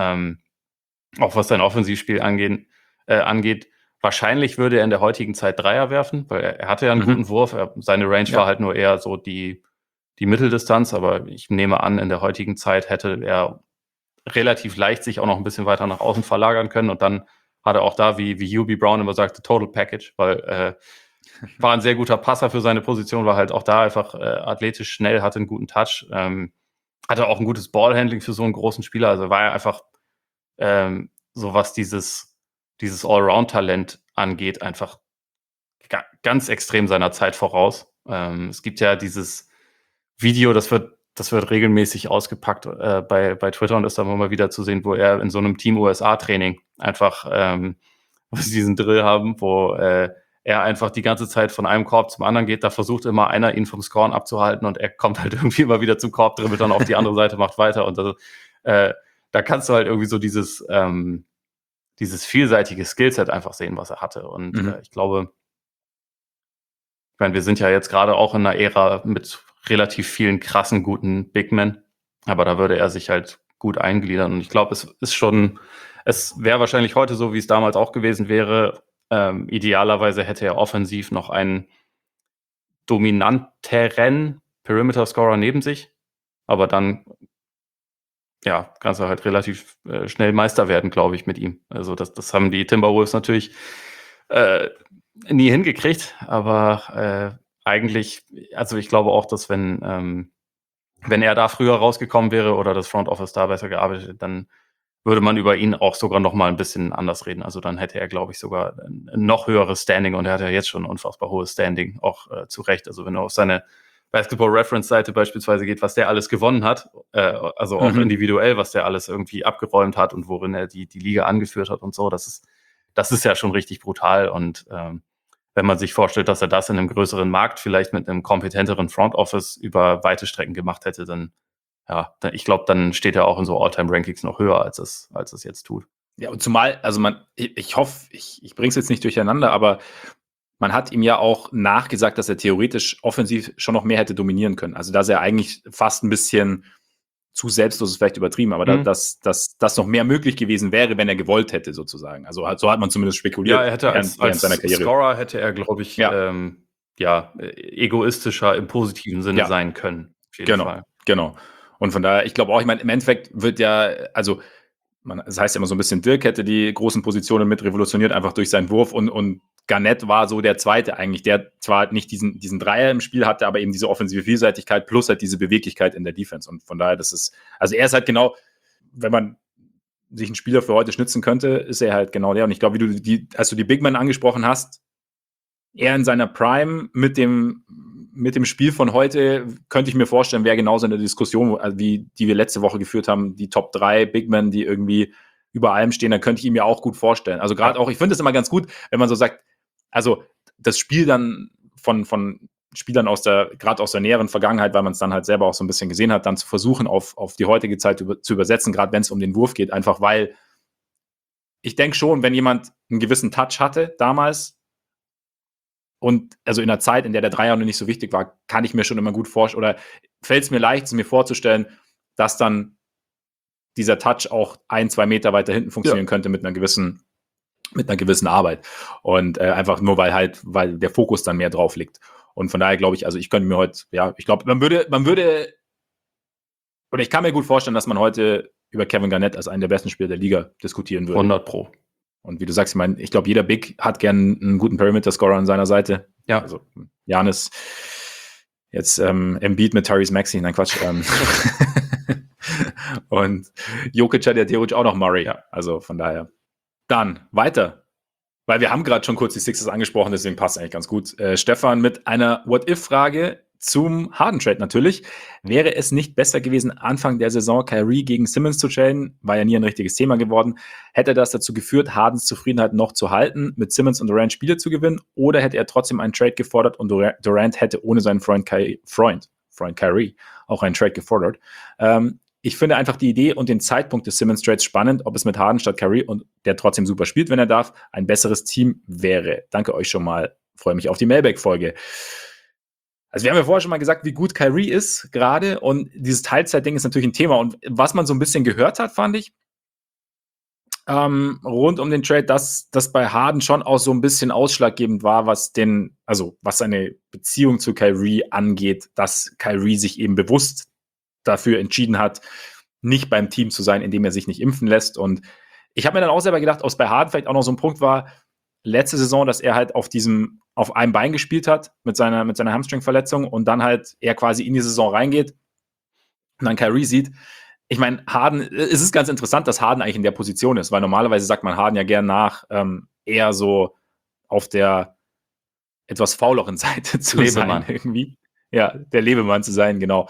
S2: Auch was sein Offensivspiel angeht. Wahrscheinlich würde er in der heutigen Zeit Dreier werfen, weil er hatte ja einen guten Wurf. Seine Range war halt nur eher so die Mitteldistanz, aber ich nehme an, in der heutigen Zeit hätte er relativ leicht sich auch noch ein bisschen weiter nach außen verlagern können und dann hat er auch da, wie UB Brown immer sagte, Total Package, weil war ein sehr guter Passer für seine Position, war halt auch da einfach athletisch schnell, hatte einen guten Touch, hatte auch ein gutes Ballhandling für so einen großen Spieler, also war er einfach so was dieses Allround-Talent angeht, einfach ganz extrem seiner Zeit voraus. Es gibt ja dieses Video, das wird regelmäßig ausgepackt bei Twitter und ist dann immer wieder zu sehen, wo er in so einem Team USA-Training einfach wo sie diesen Drill haben, wo er einfach die ganze Zeit von einem Korb zum anderen geht. Da versucht immer einer, ihn vom Scoren abzuhalten und er kommt halt irgendwie immer wieder zum Korb, dribbelt dann auf die andere Seite, macht weiter. Und da kannst du halt irgendwie so dieses vielseitige Skillset einfach sehen, was er hatte. Und ich glaube, wir sind ja jetzt gerade auch in einer Ära mit relativ vielen krassen, guten Big Men. Aber da würde er sich halt gut eingliedern. Und ich glaube, es wäre wahrscheinlich heute so, wie es damals auch gewesen wäre. Idealerweise hätte er offensiv noch einen dominanteren Perimeter-Scorer neben sich. Aber dann kannst du halt relativ schnell Meister werden, glaube ich, mit ihm. Also das haben die Timberwolves natürlich nie hingekriegt. Aber eigentlich, also ich glaube auch, dass wenn er da früher rausgekommen wäre oder das Front Office da besser gearbeitet, dann würde man über ihn auch sogar noch mal ein bisschen anders reden. Also dann hätte er, glaube ich, sogar ein noch höheres Standing und er hat ja jetzt schon ein unfassbar hohes Standing, auch zu Recht. Also wenn du auf seine Basketball-Reference-Seite beispielsweise geht, was der alles gewonnen hat, also auch individuell, was der alles irgendwie abgeräumt hat und worin er die Liga angeführt hat und so, das ist ja schon richtig brutal. Und wenn man sich vorstellt, dass er das in einem größeren Markt vielleicht mit einem kompetenteren Front Office über weite Strecken gemacht hätte, dann ich glaube, dann steht er auch in so All-Time-Rankings noch höher, als es jetzt tut.
S1: Ja, und zumal, also ich hoffe, ich bringe es jetzt nicht durcheinander, aber man hat ihm ja auch nachgesagt, dass er theoretisch offensiv schon noch mehr hätte dominieren können. Also dass er eigentlich fast ein bisschen zu selbstlos ist, vielleicht übertrieben, aber dass noch mehr möglich gewesen wäre, wenn er gewollt hätte, sozusagen. Also so hat man zumindest spekuliert.
S2: Ja, er hätte als
S1: seiner Karriere.
S2: Scorer hätte er, glaube ich, egoistischer im positiven Sinne sein können.
S1: Auf jeden Fall. Genau. Und von daher, ich glaube auch, ich meine, im Endeffekt wird ja, also das heißt ja immer so ein bisschen, Dirk hätte die großen Positionen mit revolutioniert, einfach durch seinen Wurf und Garnett war so der Zweite eigentlich, der zwar nicht diesen Dreier im Spiel hatte, aber eben diese offensive Vielseitigkeit plus halt diese Beweglichkeit in der Defense. Und von daher, also er ist halt genau, wenn man sich einen Spieler für heute schnitzen könnte, ist er halt genau der. Und ich glaube, als du die Big Men angesprochen hast, er in seiner Prime mit dem Spiel von heute, könnte ich mir vorstellen, wäre genauso eine Diskussion, die wir letzte Woche geführt haben, die Top 3 Big Men, die irgendwie über allem stehen, dann könnte ich ihm ja auch gut vorstellen. Also gerade auch, ich finde es immer ganz gut, wenn man so sagt, also das Spiel dann von Spielern gerade aus der näheren Vergangenheit, weil man es dann halt selber auch so ein bisschen gesehen hat, dann zu versuchen, auf die heutige Zeit zu übersetzen, gerade wenn es um den Wurf geht, einfach weil ich denke schon, wenn jemand einen gewissen Touch hatte damals, und also in der Zeit, in der der Dreier noch nicht so wichtig war, kann ich mir schon immer gut vorstellen, oder fällt es mir leicht, es mir vorzustellen, dass dann dieser Touch auch 1-2 Meter weiter hinten funktionieren könnte mit einer gewissen Arbeit. Und einfach nur, weil der Fokus dann mehr drauf liegt. Und von daher glaube ich, also ich könnte mir heute, ich glaube, man würde, oder ich kann mir gut vorstellen, dass man heute über Kevin Garnett als einen der besten Spieler der Liga diskutieren würde.
S2: 100%.
S1: Und wie du sagst, ich glaube, jeder Big hat gern einen guten Perimeter-Scorer an seiner Seite.
S2: Ja.
S1: Also Giannis, jetzt Embiid mit Tyrese Maxey, nein Quatsch. Und Jokic hat ja theoretisch auch noch Murray. Ja. Also von daher. Dann weiter. Weil wir haben gerade schon kurz die Sixers angesprochen, deswegen passt eigentlich ganz gut. Stefan mit einer What-If-Frage zum Harden-Trade natürlich. Wäre es nicht besser gewesen, Anfang der Saison Kyrie gegen Simmons zu traden? War ja nie ein richtiges Thema geworden. Hätte das dazu geführt, Hardens Zufriedenheit noch zu halten, mit Simmons und Durant Spiele zu gewinnen? Oder hätte er trotzdem einen Trade gefordert und Durant hätte ohne seinen Freund Kyrie auch einen Trade gefordert? Ich finde einfach die Idee und den Zeitpunkt des Simmons-Trades spannend, ob es mit Harden statt Kyrie, und der trotzdem super spielt, wenn er darf, ein besseres Team wäre. Danke euch schon mal. Freue mich auf die Mailback-Folge. Also wir haben ja vorher schon mal gesagt, wie gut Kyrie ist gerade, und dieses Teilzeitding ist natürlich ein Thema. Und was man so ein bisschen gehört hat, fand ich, rund um den Trade, dass das bei Harden schon auch so ein bisschen ausschlaggebend war, was seine Beziehung zu Kyrie angeht, dass Kyrie sich eben bewusst dafür entschieden hat, nicht beim Team zu sein, indem er sich nicht impfen lässt. Und ich habe mir dann auch selber gedacht, ob es bei Harden vielleicht auch noch so ein Punkt war, letzte Saison, dass er halt auf einem Bein gespielt hat mit seiner Hamstring-Verletzung und dann halt er quasi in die Saison reingeht und dann Kyrie sieht. Ich meine, Harden, es ist ganz interessant, dass Harden eigentlich in der Position ist, weil normalerweise sagt man Harden ja gern nach, eher so auf der etwas fauleren Seite zu sein irgendwie. Ja, der Lebemann zu sein, genau.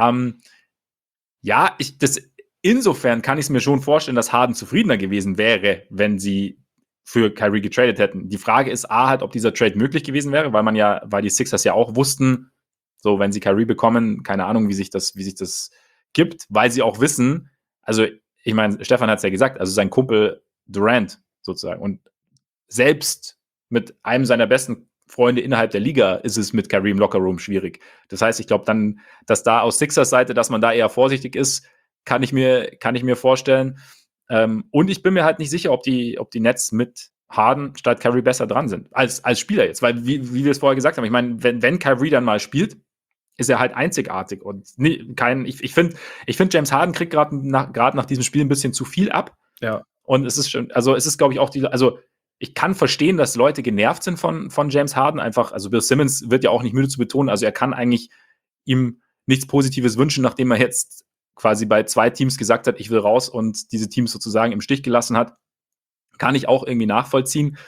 S1: Insofern kann ich es mir schon vorstellen, dass Harden zufriedener gewesen wäre, wenn sie für Kyrie getradet hätten. Die Frage ist halt, ob dieser Trade möglich gewesen wäre, weil die Sixers ja auch wussten, so, wenn sie Kyrie bekommen, keine Ahnung, wie sich das gibt, weil sie auch wissen, also ich meine, Stefan hat es ja gesagt, also sein Kumpel Durant sozusagen, und selbst mit einem seiner besten Freunde innerhalb der Liga ist es mit Kyrie im Lockerroom schwierig. Das heißt, ich glaube dann, dass da aus Sixers Seite, dass man da eher vorsichtig ist, kann ich mir vorstellen. Und ich bin mir halt nicht sicher, ob die Nets mit Harden statt Kyrie besser dran sind als Spieler jetzt, weil wie wir es vorher gesagt haben, ich meine, wenn Kyrie dann mal spielt, ist er halt einzigartig und ich finde James Harden kriegt gerade nach diesem Spiel ein bisschen zu viel ab.
S2: Ja.
S1: Und es ist glaube ich auch ich kann verstehen, dass Leute genervt sind von James Harden einfach, also Bill Simmons wird ja auch nicht müde zu betonen, also er kann eigentlich ihm nichts Positives wünschen, nachdem er jetzt quasi bei 2 Teams gesagt hat, ich will raus und diese Teams sozusagen im Stich gelassen hat, kann ich auch irgendwie nachvollziehen.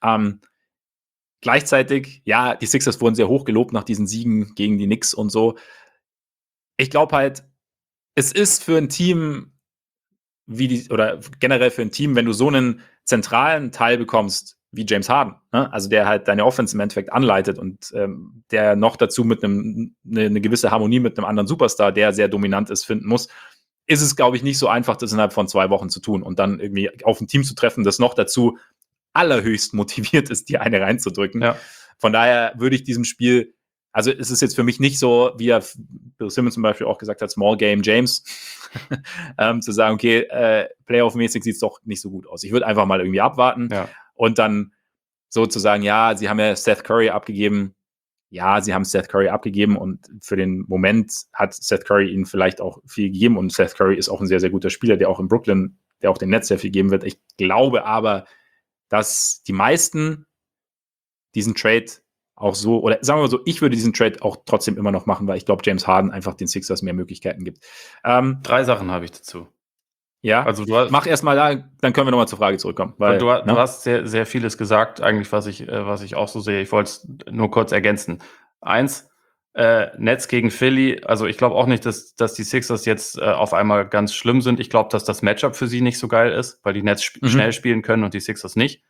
S1: Gleichzeitig, ja, die Sixers wurden sehr hoch gelobt nach diesen Siegen gegen die Knicks und so. Ich glaube halt, es ist für ein Team oder generell für ein Team, wenn du so einen zentralen Teil bekommst wie James Harden, ne? Also der halt deine Offense im Endeffekt anleitet und der noch dazu mit eine gewisse Harmonie mit einem anderen Superstar, der sehr dominant ist, finden muss, ist es, glaube ich, nicht so einfach, das innerhalb von 2 Wochen zu tun und dann irgendwie auf ein Team zu treffen, das noch dazu allerhöchst motiviert ist, dir eine reinzudrücken.
S2: Ja.
S1: Von daher würde ich diesem Spiel, also es ist jetzt für mich nicht so, wie Bill Simmons zum Beispiel auch gesagt hat, Small Game James, zu sagen, okay, Playoff-mäßig sieht es doch nicht so gut aus. Ich würde einfach mal irgendwie abwarten und dann sozusagen, ja, sie haben ja Seth Curry abgegeben. Ja, sie haben Seth Curry abgegeben und für den Moment hat Seth Curry ihnen vielleicht auch viel gegeben und Seth Curry ist auch ein sehr, sehr guter Spieler, der auch in Brooklyn, der auch den Nets sehr viel geben wird. Ich glaube aber, dass die meisten diesen Trade auch so, oder sagen wir mal so, ich würde diesen Trade auch trotzdem immer noch machen, weil ich glaube, James Harden einfach den Sixers mehr Möglichkeiten gibt.
S2: 3 Sachen habe ich dazu.
S1: Ja,
S2: also
S1: mach erstmal da, dann können wir nochmal zur Frage zurückkommen. Weil,
S2: du hast sehr, sehr vieles gesagt, eigentlich, was ich auch so sehe. Ich wollte es nur kurz ergänzen. 1, Nets gegen Philly. Also ich glaube auch nicht, dass die Sixers jetzt auf einmal ganz schlimm sind. Ich glaube, dass das Matchup für sie nicht so geil ist, weil die Nets schnell spielen können und die Sixers nicht.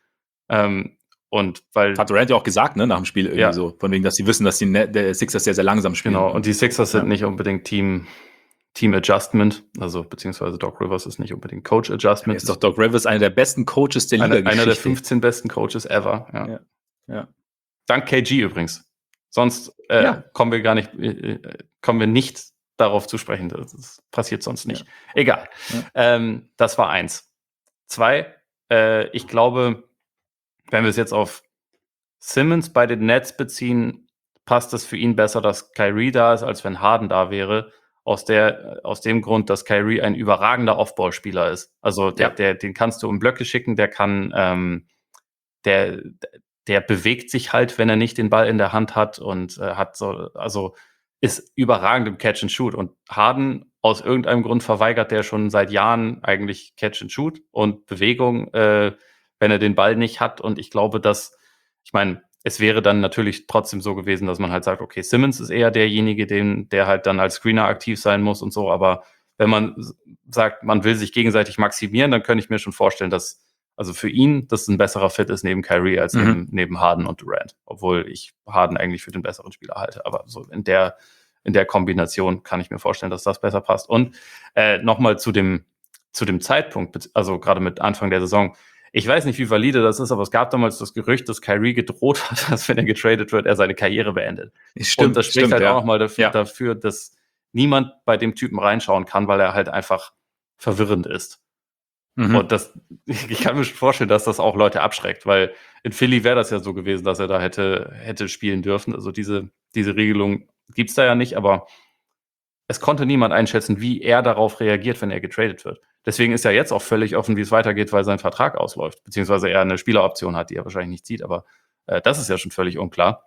S2: Und weil
S1: hat Durant ja auch gesagt, ne, nach dem Spiel irgendwie so, von wegen, dass sie wissen, dass der Sixers sehr, sehr langsam spielen.
S2: Genau, und die Sixers sind nicht unbedingt Team Adjustment, also beziehungsweise Doc Rivers ist nicht unbedingt Coach Adjustment.
S1: Ist doch Doc Rivers einer der besten Coaches der Liga-Geschichte.
S2: Einer der 15 besten Coaches ever.
S1: Ja.
S2: Dank KG übrigens. Sonst kommen wir nicht darauf zu sprechen. Das passiert sonst nicht. Egal. Das war 1. 2, ich glaube, wenn wir es jetzt auf Simmons bei den Nets beziehen, passt es für ihn besser, dass Kyrie da ist, als wenn Harden da wäre. Aus dem Grund, dass Kyrie ein überragender Off-Ball-Spieler ist. Also den kannst du um Blöcke schicken, der kann, der bewegt sich halt, wenn er nicht den Ball in der Hand hat und ist überragend im Catch and Shoot. Und Harden aus irgendeinem Grund verweigert der schon seit Jahren eigentlich Catch and Shoot und Bewegung, wenn er den Ball nicht hat. Und ich glaube, es wäre dann natürlich trotzdem so gewesen, dass man halt sagt, okay, Simmons ist eher derjenige, der halt dann als Screener aktiv sein muss und so. Aber wenn man sagt, man will sich gegenseitig maximieren, dann könnte ich mir schon vorstellen, dass also für ihn das ein besserer Fit ist neben Kyrie als neben Harden und Durant. Obwohl ich Harden eigentlich für den besseren Spieler halte. Aber so in der Kombination kann ich mir vorstellen, dass das besser passt. Und nochmal zu dem Zeitpunkt, also gerade mit Anfang der Saison, ich weiß nicht, wie valide das ist, aber es gab damals das Gerücht, dass Kyrie gedroht hat, dass wenn er getradet wird, er seine Karriere beendet.
S1: Stimmt,
S2: und das spricht halt auch nochmal dafür, dass niemand bei dem Typen reinschauen kann, weil er halt einfach verwirrend ist. Und ich kann mir schon vorstellen, dass das auch Leute abschreckt, weil in Philly wäre das ja so gewesen, dass er da hätte spielen dürfen. Also diese Regelung gibt's da ja nicht, aber es konnte niemand einschätzen, wie er darauf reagiert, wenn er getradet wird. Deswegen ist ja jetzt auch völlig offen, wie es weitergeht, weil sein Vertrag ausläuft, beziehungsweise er eine Spieleroption hat, die er wahrscheinlich nicht zieht, aber das ist ja schon völlig unklar.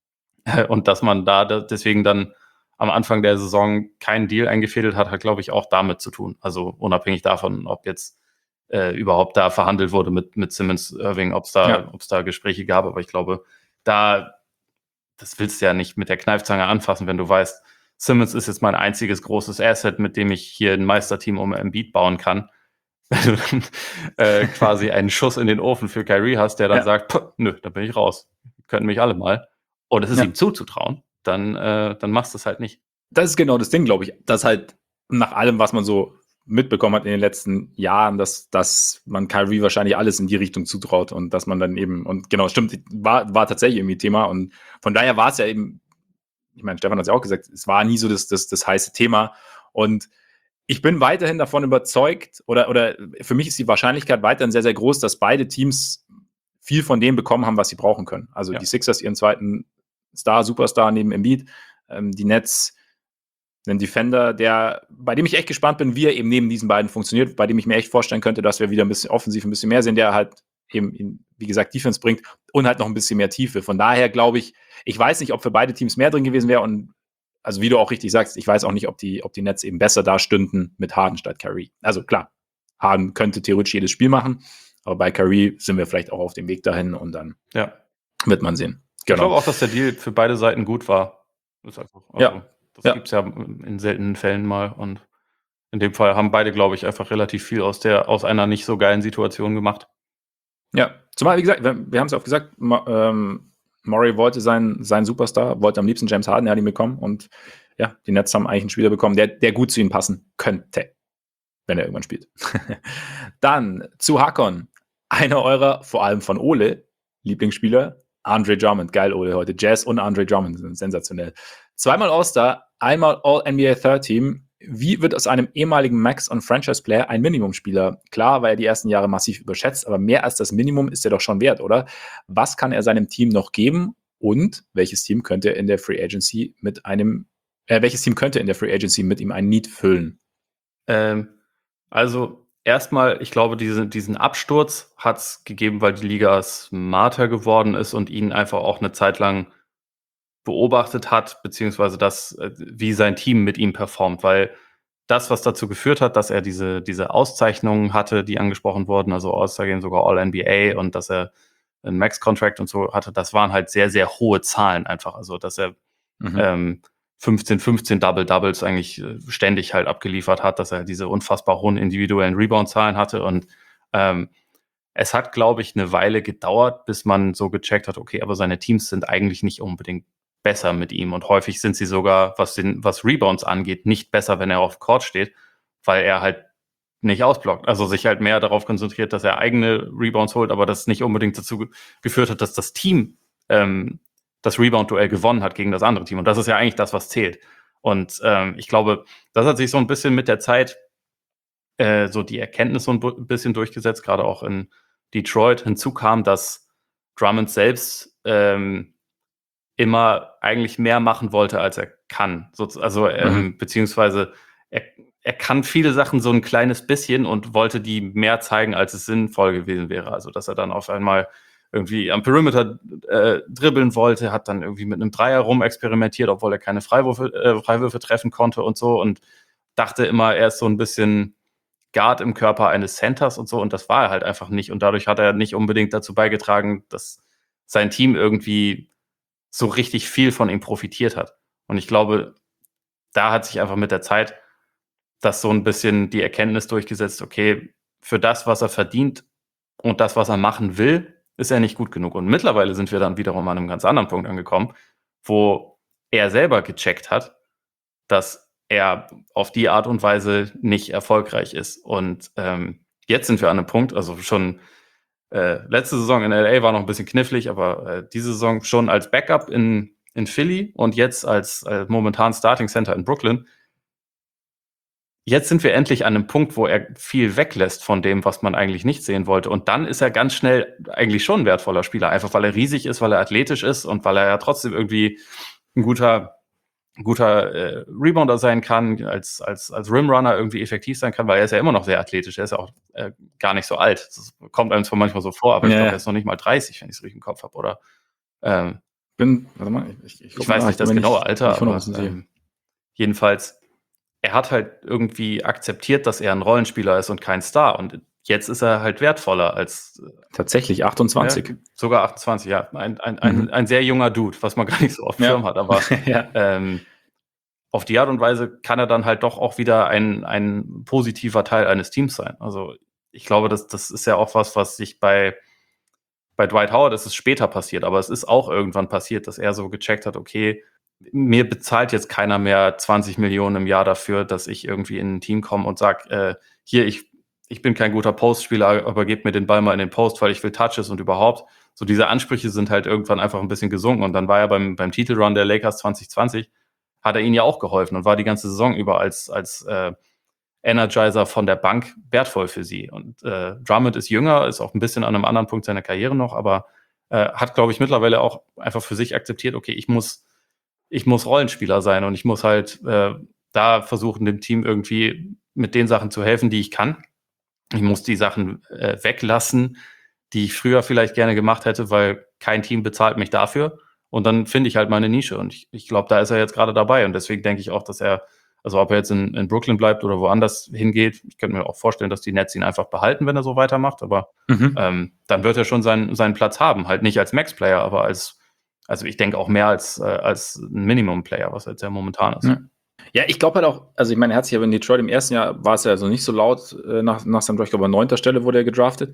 S2: Und dass man da deswegen dann am Anfang der Saison keinen Deal eingefädelt hat, hat, glaube ich, auch damit zu tun. Also unabhängig davon, ob jetzt überhaupt da verhandelt wurde mit Simmons, Irving, ob es da Gespräche gab, aber ich glaube, das willst du ja nicht mit der Kneifzange anfassen, wenn du weißt, Simmons ist jetzt mein einziges großes Asset, mit dem ich hier ein Meisterteam um Embiid bauen kann. Wenn du dann quasi einen Schuss in den Ofen für Kyrie hast, der dann sagt, nö, da bin ich raus. Können mich alle mal. Und es ist ihm zuzutrauen, dann machst du es halt nicht.
S1: Das ist genau das Ding, glaube ich, dass halt nach allem, was man so mitbekommen hat in den letzten Jahren, dass man Kyrie wahrscheinlich alles in die Richtung zutraut und dass man dann eben, und genau, stimmt, war tatsächlich irgendwie Thema und von daher war es ja eben, ich meine, Stefan hat es ja auch gesagt, es war nie so das heiße Thema und ich bin weiterhin davon überzeugt oder für mich ist die Wahrscheinlichkeit weiterhin sehr, sehr groß, dass beide Teams viel von dem bekommen haben, was sie brauchen können. Also die Sixers ihren zweiten Superstar neben Embiid, die Nets einen Defender, bei dem ich echt gespannt bin, wie er eben neben diesen beiden funktioniert, bei dem ich mir echt vorstellen könnte, dass wir wieder ein bisschen offensiv ein bisschen mehr sehen, der halt eben, wie gesagt, Defense bringt und halt noch ein bisschen mehr Tiefe. Von daher glaube ich weiß nicht, ob für beide Teams mehr drin gewesen wäre und also wie du auch richtig sagst, ich weiß auch nicht, ob die Nets eben besser da stünden mit Harden statt Kyrie. Also klar, Harden könnte theoretisch jedes Spiel machen, aber bei Kyrie sind wir vielleicht auch auf dem Weg dahin und dann wird man sehen.
S2: Genau. Ich glaube auch, dass der Deal für beide Seiten gut war. Das ist einfach, das gibt es ja in seltenen Fällen mal und in dem Fall haben beide, glaube ich, einfach relativ viel aus einer nicht so geilen Situation gemacht.
S1: Ja, zumal, wie gesagt, wir haben es auch gesagt, Murray wollte sein Superstar, wollte am liebsten James Harden, er hat ihn bekommen und ja, die Nets haben eigentlich einen Spieler bekommen, der gut zu ihm passen könnte, wenn er irgendwann spielt. Dann zu Hakon, einer eurer, vor allem von Ole, Lieblingsspieler, Andre Drummond. Geil, Ole, heute Jazz und Andre Drummond sind sensationell. 2-mal All-Star, einmal All-NBA Third Team. Wie wird aus einem ehemaligen Max- und Franchise-Player ein Minimumspieler? Klar, war er die ersten Jahre massiv überschätzt, aber mehr als das Minimum ist er doch schon wert, oder? Was kann er seinem Team noch geben? Und welches Team könnte in der Free Agency mit ihm ein Need füllen?
S2: Also erstmal, ich glaube, diesen Absturz hat es gegeben, weil die Liga smarter geworden ist und ihn einfach auch eine Zeit lang beobachtet hat, beziehungsweise wie sein Team mit ihm performt, weil das, was dazu geführt hat, dass er diese Auszeichnungen hatte, die angesprochen wurden, also All-Star-Game, sogar All-NBA und dass er einen Max-Contract und so hatte, das waren halt sehr, sehr hohe Zahlen einfach. Also, dass er 15 Double-Doubles eigentlich ständig halt abgeliefert hat, dass er diese unfassbar hohen individuellen Rebound-Zahlen hatte und es hat, glaube ich, eine Weile gedauert, bis man so gecheckt hat, okay, aber seine Teams sind eigentlich nicht unbedingt besser mit ihm und häufig sind sie sogar, was Rebounds angeht, nicht besser, wenn er auf Court steht, weil er halt nicht ausblockt. Also sich halt mehr darauf konzentriert, dass er eigene Rebounds holt, aber das nicht unbedingt dazu geführt hat, dass das Team das Rebound-Duell gewonnen hat gegen das andere Team. Und das ist ja eigentlich das, was zählt. Und ich glaube, das hat sich so ein bisschen mit der Zeit so die Erkenntnis so ein bisschen durchgesetzt, gerade auch in Detroit. Hinzu kam, dass Drummond selbst immer eigentlich mehr machen wollte, als er kann. Also beziehungsweise er kann viele Sachen so ein kleines bisschen und wollte die mehr zeigen, als es sinnvoll gewesen wäre. Also dass er dann auf einmal irgendwie am Perimeter dribbeln wollte, hat dann irgendwie mit einem Dreier rumexperimentiert, obwohl er keine Freiwürfe treffen konnte und so und dachte immer, er ist so ein bisschen Guard im Körper eines Centers und so und das war er halt einfach nicht und dadurch hat er nicht unbedingt dazu beigetragen, dass sein Team irgendwie so richtig viel von ihm profitiert hat. Und ich glaube, da hat sich einfach mit der Zeit das so ein bisschen die Erkenntnis durchgesetzt, okay, für das, was er verdient und das, was er machen will, ist er nicht gut genug. Und mittlerweile sind wir dann wiederum an einem ganz anderen Punkt angekommen, wo er selber gecheckt hat, dass er auf die Art und Weise nicht erfolgreich ist. Und jetzt sind wir an einem Punkt, also schon letzte Saison in LA war noch ein bisschen knifflig, aber diese Saison schon als Backup in Philly und jetzt als momentan Starting Center in Brooklyn. Jetzt sind wir endlich an einem Punkt, wo er viel weglässt von dem, was man eigentlich nicht sehen wollte. Und dann ist er ganz schnell eigentlich schon ein wertvoller Spieler, einfach weil er riesig ist, weil er athletisch ist und weil er ja trotzdem irgendwie ein guter Rebounder sein kann, als Rimrunner irgendwie effektiv sein kann, weil er ist ja immer noch sehr athletisch. Er ist ja auch gar nicht so alt. Das kommt einem zwar manchmal so vor, aber ich glaube, er ist noch nicht mal 30, wenn ich es richtig im Kopf habe, oder?
S1: Warte mal,
S2: ich weiß nicht das genaue Alter, aber jedenfalls, er hat halt irgendwie akzeptiert, dass er ein Rollenspieler ist und kein Star. Und jetzt ist er halt wertvoller als
S1: tatsächlich 28.
S2: Ja, sogar 28, ja. Ein sehr junger Dude, was man gar nicht so auf dem Schirm hat. Aber auf die Art und Weise kann er dann halt doch auch wieder ein positiver Teil eines Teams sein. Also ich glaube, das ist ja auch was sich bei Dwight Howard ist es später passiert, aber es ist auch irgendwann passiert, dass er so gecheckt hat, okay, mir bezahlt jetzt keiner mehr 20 Millionen im Jahr dafür, dass ich irgendwie in ein Team komme und sage, hier, ich bin kein guter Postspieler, aber gebt mir den Ball mal in den Post, weil ich will Touches und überhaupt. So diese Ansprüche sind halt irgendwann einfach ein bisschen gesunken. Und dann war er beim Titelrun der Lakers 2020, hat er ihnen ja auch geholfen und war die ganze Saison über als Energizer von der Bank wertvoll für sie. Und Drummond ist jünger, ist auch ein bisschen an einem anderen Punkt seiner Karriere noch, aber hat, glaube ich, mittlerweile auch einfach für sich akzeptiert, okay, ich muss Rollenspieler sein und ich muss halt da versuchen, dem Team irgendwie mit den Sachen zu helfen, die ich kann. Ich muss die Sachen weglassen, die ich früher vielleicht gerne gemacht hätte, weil kein Team bezahlt mich dafür. und dann finde ich halt meine Nische. Und ich glaube, da ist er jetzt gerade dabei. Und deswegen denke ich auch, dass er, also ob er jetzt in Brooklyn bleibt oder woanders hingeht, ich könnte mir auch vorstellen, dass die Nets ihn einfach behalten, wenn er so weitermacht. Aber dann wird er schon seinen Platz haben. Halt nicht als Max-Player, aber also ich denke auch mehr als ein Minimum-Player, was jetzt ja momentan ist.
S1: Ja, ich glaube halt auch, also ich meine, er hat sich aber in Detroit im ersten Jahr, war es ja also nicht so laut nach seinem Draft, ich glaube an 9. Stelle wurde er gedraftet.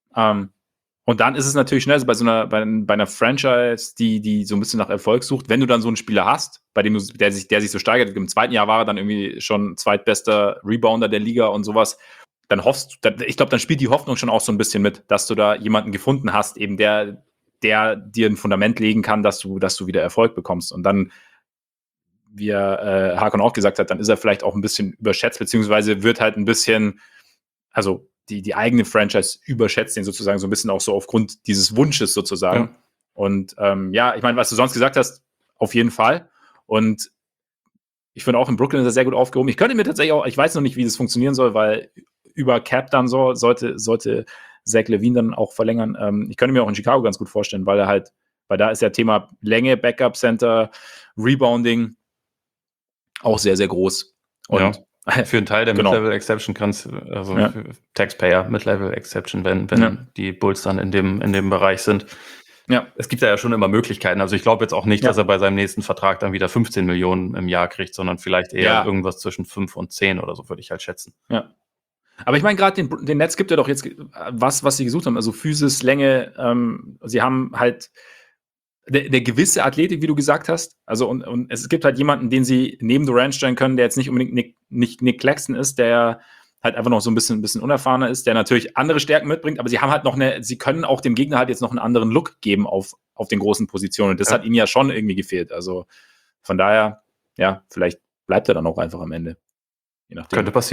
S1: Und dann ist es natürlich schnell, so bei einer Franchise, die so ein bisschen nach Erfolg sucht, wenn du dann so einen Spieler hast, bei dem der sich so steigert, im zweiten Jahr war er dann irgendwie schon zweitbester Rebounder der Liga und sowas, dann ich glaube, dann spielt die Hoffnung schon auch so ein bisschen mit, dass du da jemanden gefunden hast, eben der dir ein Fundament legen kann, dass du wieder Erfolg bekommst. Und dann, wie Hakon auch gesagt hat, dann ist er vielleicht auch ein bisschen überschätzt, beziehungsweise wird halt ein bisschen, also die eigene Franchise überschätzt den sozusagen so ein bisschen auch so aufgrund dieses Wunsches sozusagen. Ja. Und ich meine, was du sonst gesagt hast, auf jeden Fall. Und ich finde auch in Brooklyn ist er sehr gut aufgehoben. Ich könnte mir tatsächlich auch, ich weiß noch nicht, wie das funktionieren soll, weil über Cap dann so sollte Zach LaVine dann auch verlängern. Ich könnte mir auch in Chicago ganz gut vorstellen, weil da ist ja Thema Länge, Backup Center, Rebounding auch sehr, sehr groß. Und
S2: für einen Teil der Mid-Level-Exception kannst für Taxpayer Mid-Level-Exception, wenn die Bulls dann in dem Bereich sind. Ja. Es gibt ja schon immer Möglichkeiten. Also ich glaube jetzt auch nicht, dass er bei seinem nächsten Vertrag dann wieder 15 Millionen im Jahr kriegt, sondern vielleicht eher irgendwas zwischen 5 und 10 oder so, würde ich halt schätzen.
S1: Ja. Aber ich meine, gerade den Nets gibt ja doch jetzt was sie gesucht haben. Also Physis, Länge, sie haben halt der gewisse Athletik, wie du gesagt hast. Also und es gibt halt jemanden, den sie neben Durant stellen können, der jetzt nicht unbedingt Nick Claxton ist, der halt einfach noch so ein bisschen unerfahrener ist, der natürlich andere Stärken mitbringt, aber sie haben halt sie können auch dem Gegner halt jetzt noch einen anderen Look geben auf den großen Positionen. Und das hat ihnen ja schon irgendwie gefehlt. Also von daher, vielleicht bleibt er dann auch einfach am Ende. Je nachdem.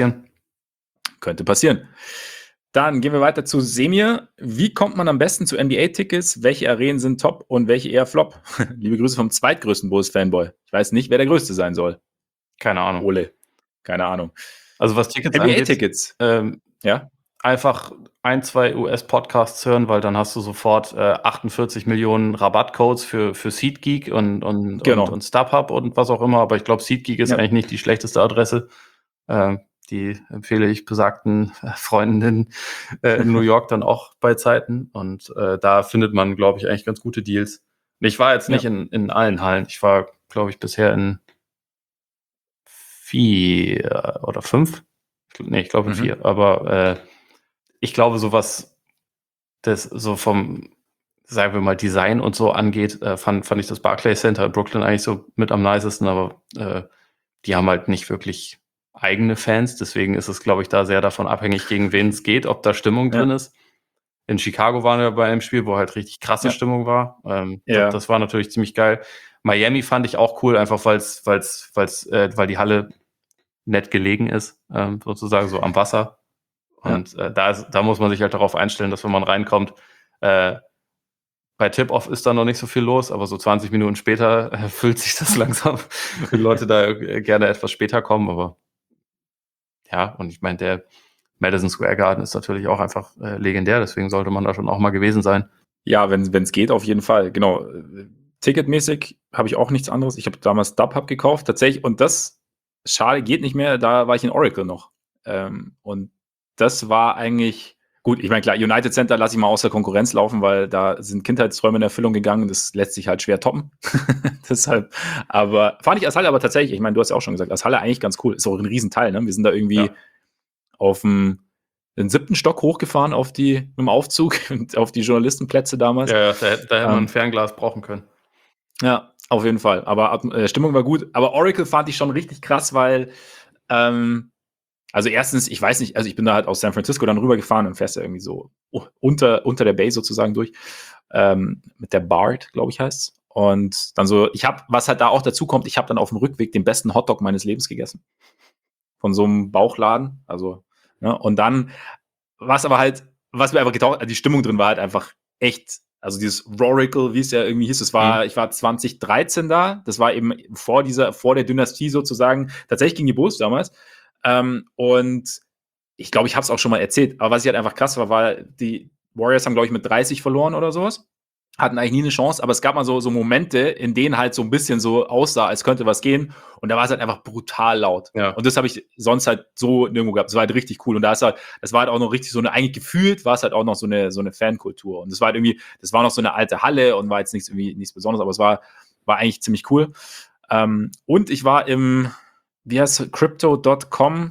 S1: Könnte passieren. Dann gehen wir weiter zu Semir. Wie kommt man am besten zu NBA-Tickets? Welche Arenen sind top und welche eher flop? Liebe Grüße vom zweitgrößten Bulls-Fanboy. Ich weiß nicht, wer der Größte sein soll.
S2: Keine Ahnung.
S1: Ole. Keine Ahnung.
S2: Also was Tickets
S1: NBA-Tickets.
S2: Einfach 1-2 US-Podcasts hören, weil dann hast du sofort 48 Millionen Rabattcodes für SeatGeek und StubHub und was auch immer. Aber ich glaube, SeatGeek ist eigentlich nicht die schlechteste Adresse. Die empfehle ich besagten Freundinnen in New York dann auch bei Zeiten. Und da findet man, glaube ich, eigentlich ganz gute Deals. Ich war jetzt nicht in allen Hallen. Ich war, glaube ich, bisher in 4 oder 5. Ich glaube in 4. Aber ich glaube, sowas, das so vom, sagen wir mal, Design und so angeht, fand ich das Barclays Center in Brooklyn eigentlich so mit am nicesten. Aber die haben halt nicht wirklich eigene Fans, deswegen ist es, glaube ich, da sehr davon abhängig, gegen wen es geht, ob da Stimmung drin ist. In Chicago waren wir bei einem Spiel, wo halt richtig krasse Stimmung war. Das war natürlich ziemlich geil. Miami fand ich auch cool, einfach weil die Halle nett gelegen ist, sozusagen so am Wasser. Und da muss man sich halt darauf einstellen, dass wenn man reinkommt, bei Tip-Off ist da noch nicht so viel los, aber so 20 Minuten später füllt sich das langsam, wenn Leute da gerne etwas später kommen, aber und ich meine, der Madison Square Garden ist natürlich auch einfach legendär, deswegen sollte man da schon auch mal gewesen sein.
S1: Ja, wenn es geht, auf jeden Fall. Genau. Ticketmäßig habe ich auch nichts anderes. Ich habe damals StubHub gekauft, tatsächlich. Und das, schade, geht nicht mehr. Da war ich in Oracle noch. Und das war eigentlich, gut, ich meine, klar, United Center lasse ich mal außer Konkurrenz laufen, weil da sind Kindheitsträume in Erfüllung gegangen. Das lässt sich halt schwer toppen. Deshalb, aber fand ich als Halle aber tatsächlich, ich meine, du hast ja auch schon gesagt, als Halle eigentlich ganz cool. Ist auch ein Riesenteil, ne? Wir sind da irgendwie auf den 7. Stock hochgefahren mit dem Aufzug und auf die Journalistenplätze damals.
S2: Ja, da hätte man ein Fernglas brauchen können.
S1: Ja, auf jeden Fall. Aber Stimmung war gut. Aber Oracle fand ich schon richtig krass, weil also erstens, ich weiß nicht, also ich bin da halt aus San Francisco dann rübergefahren und fährst ja irgendwie so unter der Bay sozusagen durch. Mit der BART, glaube ich, heißt's. Und dann so, was halt da auch dazu kommt, ich habe dann auf dem Rückweg den besten Hotdog meines Lebens gegessen. Von so einem Bauchladen. Also, und dann, was mir einfach getaugt hat, die Stimmung drin war halt einfach echt, also dieses Roracle, wie es ja irgendwie hieß, ich war 2013 da, das war eben vor der Dynastie sozusagen, tatsächlich gegen die Bulls damals. Und ich glaube, ich habe es auch schon mal erzählt, aber was ich halt einfach krass war die Warriors haben, glaube ich, mit 30 verloren oder sowas. hatten eigentlich nie eine Chance, aber es gab mal so Momente, in denen halt so ein bisschen so aussah, als könnte was gehen und da war es halt einfach brutal laut.
S2: Ja.
S1: Und das habe ich sonst halt so nirgendwo gehabt. Das war halt richtig cool und das war halt auch noch richtig so eine, eigentlich gefühlt war es halt auch noch so eine Fankultur und das war halt irgendwie, das war noch so eine alte Halle und war jetzt nichts Besonderes, aber es war eigentlich ziemlich cool. Und ich war im, wie heißt es, Crypto.com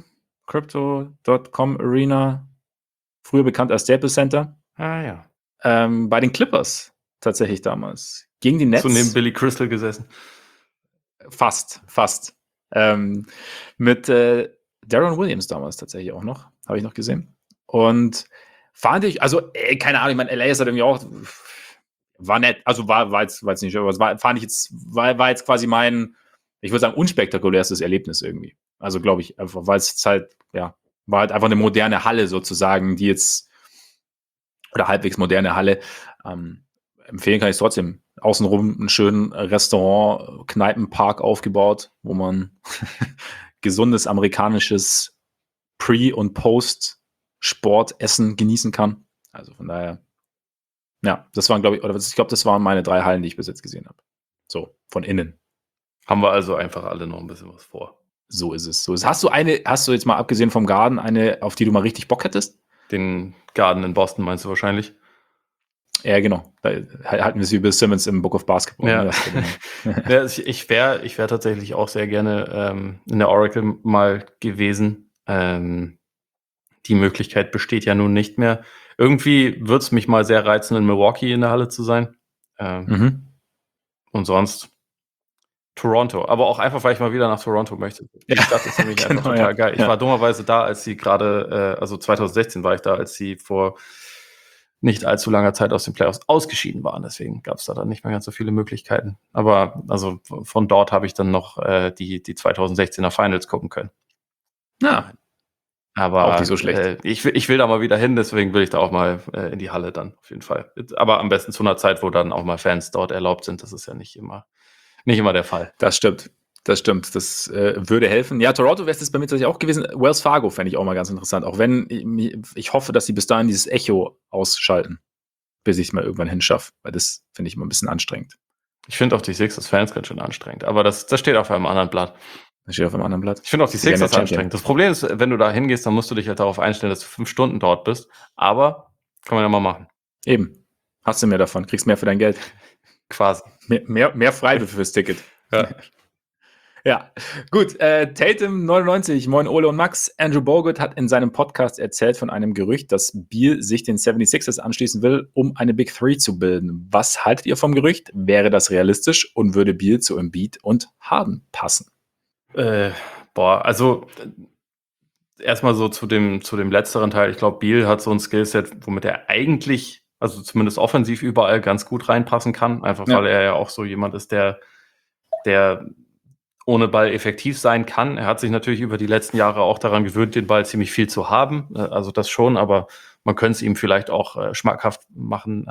S1: Arena, früher bekannt als Staples Center,
S2: Ja.
S1: bei den Clippers tatsächlich damals. Gegen die Nets.
S2: So neben Billy Crystal gesessen.
S1: Fast. Mit Darren Williams damals tatsächlich auch noch. Habe ich noch gesehen. Und fand ich, also, keine Ahnung, ich meine, LA ist halt irgendwie auch, war nett, also war jetzt nicht, aber war jetzt quasi mein, ich würde sagen, unspektakulärstes Erlebnis irgendwie. Also, glaube ich, einfach, weil es halt, ja, war halt einfach eine moderne Halle sozusagen, die jetzt, oder halbwegs moderne Halle. Empfehlen kann ich es trotzdem. Außenrum einen schönen Restaurant, Kneipenpark aufgebaut, wo man gesundes amerikanisches Pre- und Post-Sportessen genießen kann. Also von daher, ja, das waren, glaube ich, das waren meine 3 Hallen, die ich bis jetzt gesehen habe. So, von innen.
S2: Haben wir also einfach alle noch ein bisschen was vor.
S1: So ist es. Hast du jetzt mal abgesehen vom Garden eine, auf die du mal richtig Bock hättest?
S2: Den Garden in Boston meinst du wahrscheinlich?
S1: Ja, genau. Da halten wir es wie Bill Simmons im Book of Basketball.
S2: Ja.
S1: Ne?
S2: Ja, ich wär tatsächlich auch sehr gerne in der Oracle mal gewesen. Die Möglichkeit besteht ja nun nicht mehr. Irgendwie würde es mich mal sehr reizen, in Milwaukee in der Halle zu sein. Und sonst Toronto. Aber auch einfach, weil ich mal wieder nach Toronto möchte. Die Stadt ist für mich einfach total geil. Ich war dummerweise da, als sie gerade, also 2016 war ich da, als sie vor nicht allzu langer Zeit aus den Playoffs ausgeschieden waren. Deswegen gab es da dann nicht mehr ganz so viele Möglichkeiten. Aber also von dort habe ich dann noch die 2016er Finals gucken können.
S1: Ja.
S2: Aber
S1: auch nicht so schlecht.
S2: Ich will da mal wieder hin, deswegen will ich da auch mal in die Halle dann, auf jeden Fall. Aber am besten zu einer Zeit, wo dann auch mal Fans dort erlaubt sind. Das ist ja nicht immer der Fall.
S1: Das stimmt. Das würde helfen. Ja, Toronto wäre es bei mir tatsächlich auch gewesen. Wells Fargo fände ich auch mal ganz interessant. Auch wenn ich hoffe, dass sie bis dahin dieses Echo ausschalten, bis ich es mal irgendwann hinschaffe. Weil das finde ich immer ein bisschen anstrengend.
S2: Ich finde auch die Sixers-Fans ganz schön anstrengend. Aber das steht auf einem anderen Blatt.
S1: Das steht auf einem anderen Blatt.
S2: Ich finde auch die Sixers anstrengend. Das Problem ist, wenn du da hingehst, dann musst du dich halt darauf einstellen, dass du 5 Stunden dort bist. Aber kann man ja mal machen.
S1: Eben. Hast du mehr davon. Kriegst mehr für dein Geld.
S2: Quasi.
S1: Mehr Freiwillig fürs Ticket.
S2: Ja.
S1: Ja, gut. Tatum 99, moin Ole und Max. Andrew Bogut hat in seinem Podcast erzählt von einem Gerücht, dass Beal sich den 76ers anschließen will, um eine Big Three zu bilden. Was haltet ihr vom Gerücht? Wäre das realistisch und würde Beal zu Embiid und Harden passen?
S2: Also erstmal so zu dem letzteren Teil. Ich glaube, Beal hat so ein Skillset, womit er eigentlich, also zumindest offensiv überall ganz gut reinpassen kann. Einfach weil er ja auch so jemand ist, der ohne Ball effektiv sein kann. Er hat sich natürlich über die letzten Jahre auch daran gewöhnt, den Ball ziemlich viel zu haben. Also das schon, aber man könnte es ihm vielleicht auch schmackhaft machen,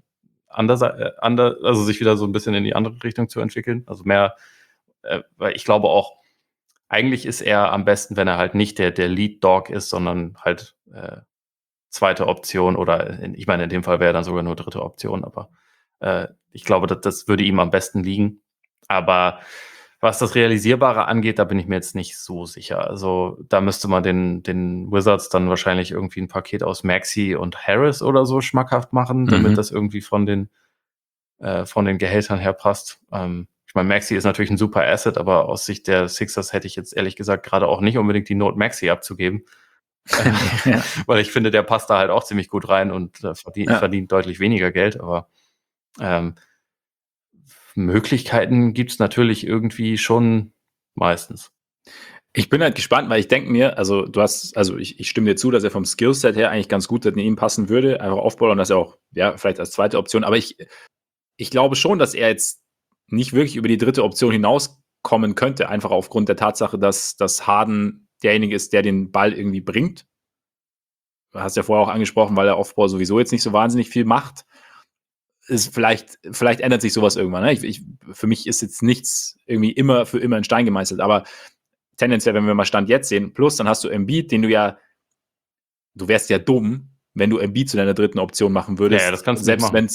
S2: also sich wieder so ein bisschen in die andere Richtung zu entwickeln. Also mehr, weil ich glaube auch, eigentlich ist er am besten, wenn er halt nicht der Lead Dog ist, sondern halt zweite Option oder ich meine, in dem Fall wäre er dann sogar nur dritte Option, aber ich glaube, das würde ihm am besten liegen. Aber was das Realisierbare angeht, da bin ich mir jetzt nicht so sicher. Also da müsste man den Wizards dann wahrscheinlich irgendwie ein Paket aus Maxey und Harris oder so schmackhaft machen, damit das irgendwie von den Gehältern her passt. Ich meine, Maxey ist natürlich ein super Asset, aber aus Sicht der Sixers hätte ich jetzt ehrlich gesagt gerade auch nicht unbedingt die Not, Maxey abzugeben. Weil ich finde, der passt da halt auch ziemlich gut rein und verdient deutlich weniger Geld, aber Möglichkeiten gibt es natürlich irgendwie schon meistens.
S1: Ich bin halt gespannt, weil ich denke mir, ich stimme dir zu, dass er vom Skillset her eigentlich ganz gut in ihm passen würde, einfach aufbauen und dass er auch, vielleicht als zweite Option, aber ich glaube schon, dass er jetzt nicht wirklich über die dritte Option hinauskommen könnte, einfach aufgrund der Tatsache, dass Harden derjenige ist, der den Ball irgendwie bringt. Du hast ja vorher auch angesprochen, weil der Aufbau sowieso jetzt nicht so wahnsinnig viel macht. Vielleicht ändert sich sowas irgendwann. Ne? Für mich ist jetzt nichts irgendwie für immer in Stein gemeißelt, aber tendenziell, wenn wir mal Stand jetzt sehen, plus dann hast du Embiid, du wärst ja dumm, wenn du Embiid zu deiner dritten Option machen würdest.
S2: Ja, das kannst du nicht machen.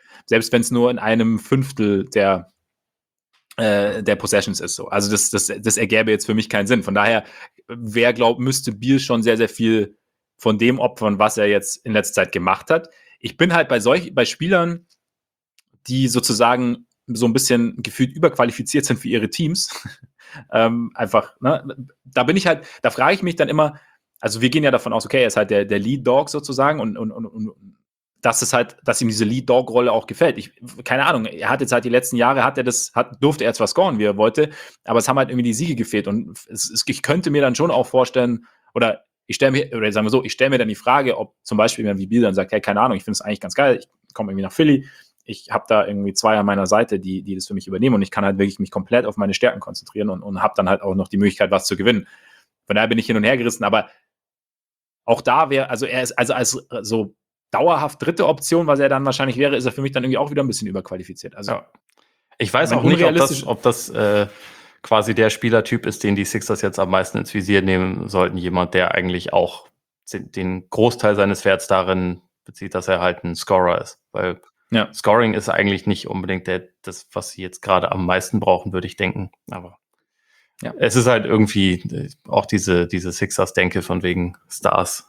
S1: Selbst wenn es nur in einem Fünftel der Possessions ist so. Also das ergäbe jetzt für mich keinen Sinn. Von daher, wer glaubt, müsste Beal schon sehr, sehr viel von dem opfern, was er jetzt in letzter Zeit gemacht hat. Ich bin halt bei Spielern, die sozusagen so ein bisschen gefühlt überqualifiziert sind für ihre Teams. Einfach, ne? Da frage ich mich dann immer, also wir gehen ja davon aus, okay, er ist halt der Lead Dog sozusagen und dass ihm diese Lead-Dog-Rolle auch gefällt. Keine Ahnung, er hat jetzt halt die letzten Jahre, durfte er zwar scoren, wie er wollte, aber es haben halt irgendwie die Siege gefehlt und ich könnte mir dann schon auch vorstellen, ich stelle mir dann die Frage, ob zum Beispiel jemand wie Beal dann sagt, hey, keine Ahnung, ich finde es eigentlich ganz geil, ich komme irgendwie nach Philly, ich habe da irgendwie 2 an meiner Seite, die das für mich übernehmen und ich kann halt wirklich mich komplett auf meine Stärken konzentrieren und habe dann halt auch noch die Möglichkeit, was zu gewinnen. Von daher bin ich hin und her gerissen, aber auch da wäre, also er ist als so dauerhaft dritte Option, was er dann wahrscheinlich wäre, ist er für mich dann irgendwie auch wieder ein bisschen überqualifiziert. Also
S2: ja. Ich weiß auch nicht, ob das quasi der Spielertyp ist, den die Sixers jetzt am meisten ins Visier nehmen sollten. Jemand, der eigentlich auch den Großteil seines Werts darin bezieht, dass er halt ein Scorer ist. Weil Scoring ist eigentlich nicht unbedingt das, was sie jetzt gerade am meisten brauchen, würde ich denken. Aber es ist halt irgendwie auch diese Sixers-Denke von wegen Stars.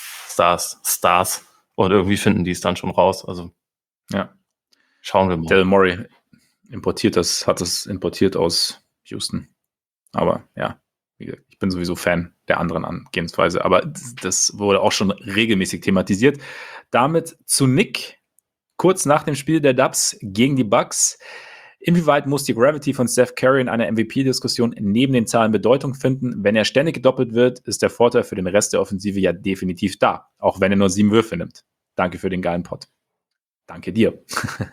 S2: Und irgendwie finden die es dann schon raus. Also schauen wir mal.
S1: Daryl Morey hat es importiert aus Houston. Aber ja, wie gesagt, ich bin sowieso Fan der anderen Angehensweise. Aber das wurde auch schon regelmäßig thematisiert. Damit zu Nick, kurz nach dem Spiel der Dubs gegen die Bucks. Inwieweit muss die Gravity von Steph Curry in einer MVP-Diskussion neben den Zahlen Bedeutung finden? Wenn er ständig gedoppelt wird, ist der Vorteil für den Rest der Offensive ja definitiv da, auch wenn er nur 7 Würfe nimmt. Danke für den geilen Pod. Danke dir.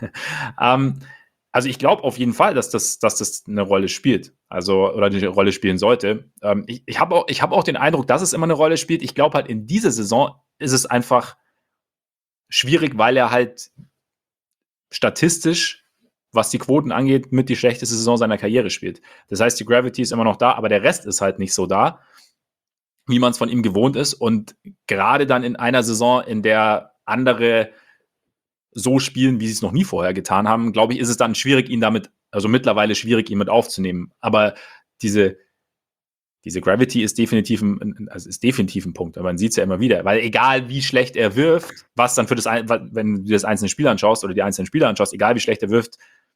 S1: Also ich glaube auf jeden Fall, dass das eine Rolle spielt, oder eine Rolle spielen sollte. Ich habe auch den Eindruck, dass es immer eine Rolle spielt. Ich glaube halt, in dieser Saison ist es einfach schwierig, weil er halt statistisch, was die Quoten angeht, mit die schlechteste Saison seiner Karriere spielt. Das heißt, die Gravity ist immer noch da, aber der Rest ist halt nicht so da, wie man es von ihm gewohnt ist. Und gerade dann in einer Saison, in der andere so spielen, wie sie es noch nie vorher getan haben, glaube ich, ist es dann mittlerweile schwierig, ihn mit aufzunehmen. Aber diese Gravity ist definitiv ein Punkt, aber man sieht es ja immer wieder, weil egal wie schlecht er wirft, was dann wenn du das einzelne Spiel anschaust oder die einzelnen Spieler anschaust, egal wie schlecht er wirft,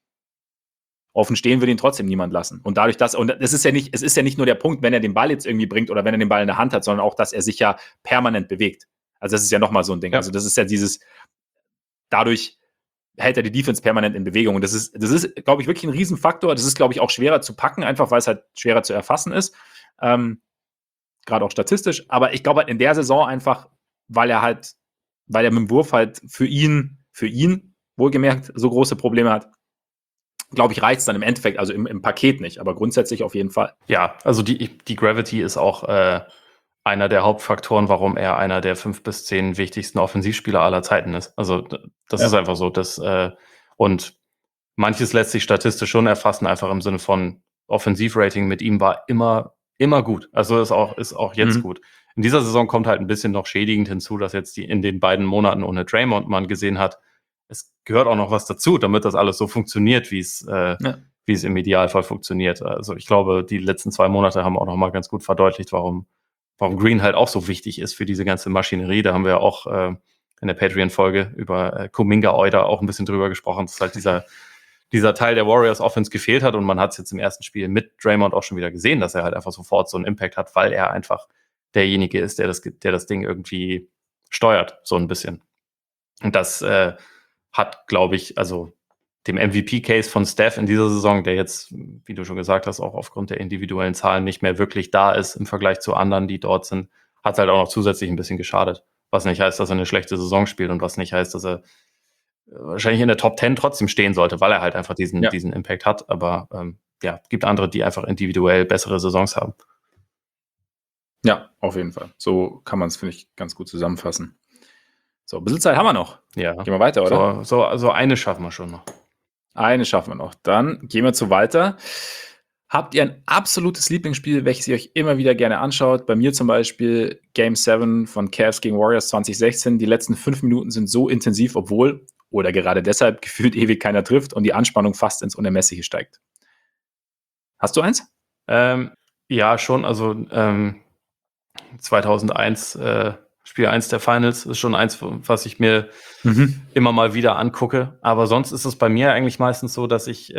S1: offen stehen will ihn trotzdem niemand lassen. Und dadurch, es ist ja nicht nur der Punkt, wenn er den Ball jetzt irgendwie bringt oder wenn er den Ball in der Hand hat, sondern auch, dass er sich ja permanent bewegt. Also das ist ja nochmal so ein Ding. Ja. Also das ist ja dadurch hält er die Defense permanent in Bewegung. Und das ist, glaube ich, wirklich ein Riesenfaktor. Das ist, glaube ich, auch schwerer zu packen, einfach weil es halt schwerer zu erfassen ist. Gerade auch statistisch. Aber ich glaube halt in der Saison einfach, weil er mit dem Wurf halt für ihn wohlgemerkt so große Probleme hat, glaube ich, reicht es dann im Endeffekt, also im Paket nicht, aber grundsätzlich auf jeden Fall.
S2: Ja, also die Gravity ist auch einer der Hauptfaktoren, warum er einer der 5 bis 10 wichtigsten Offensivspieler aller Zeiten ist. Also das ist einfach so. Und manches lässt sich statistisch schon erfassen, einfach im Sinne von Offensivrating mit ihm war immer gut. Also ist auch jetzt gut. In dieser Saison kommt halt ein bisschen noch schädigend hinzu, dass jetzt in den beiden Monaten ohne Draymond man gesehen hat, es gehört auch noch was dazu, damit das alles so funktioniert, wie es im Idealfall funktioniert. Also ich glaube, die letzten 2 Monate haben auch noch mal ganz gut verdeutlicht, warum Green halt auch so wichtig ist für diese ganze Maschinerie. Da haben wir auch in der Patreon-Folge über Kuminga Euler auch ein bisschen drüber gesprochen, dass halt dieser Teil der Warriors Offense gefehlt hat und man hat es jetzt im ersten Spiel mit Draymond auch schon wieder gesehen, dass er halt einfach sofort so einen Impact hat, weil er einfach derjenige ist, der das Ding irgendwie steuert, so ein bisschen. Und das hat, glaube ich, also dem MVP-Case von Steph in dieser Saison, der jetzt, wie du schon gesagt hast, auch aufgrund der individuellen Zahlen nicht mehr wirklich da ist im Vergleich zu anderen, die dort sind, hat halt auch noch zusätzlich ein bisschen geschadet. Was nicht heißt, dass er eine schlechte Saison spielt und was nicht heißt, dass er wahrscheinlich in der Top 10 trotzdem stehen sollte, weil er halt einfach diesen Impact hat. Aber gibt andere, die einfach individuell bessere Saisons haben.
S1: Ja, auf jeden Fall. So kann man es, finde ich, ganz gut zusammenfassen. So, ein bisschen Zeit haben wir noch.
S2: Ja.
S1: Gehen wir weiter, oder?
S2: So eine schaffen wir schon noch.
S1: Eine schaffen wir noch. Dann gehen wir zu weiter. Habt ihr ein absolutes Lieblingsspiel, welches ihr euch immer wieder gerne anschaut? Bei mir zum Beispiel Game 7 von Cavs gegen Warriors 2016. Die letzten 5 Minuten sind so intensiv, obwohl oder gerade deshalb gefühlt ewig keiner trifft und die Anspannung fast ins Unermessliche steigt? Hast du eins?
S2: Ja, schon. Also 2001, Spiel 1 der Finals, ist schon eins, was ich mir immer mal wieder angucke. Aber sonst ist es bei mir eigentlich meistens so, dass ich,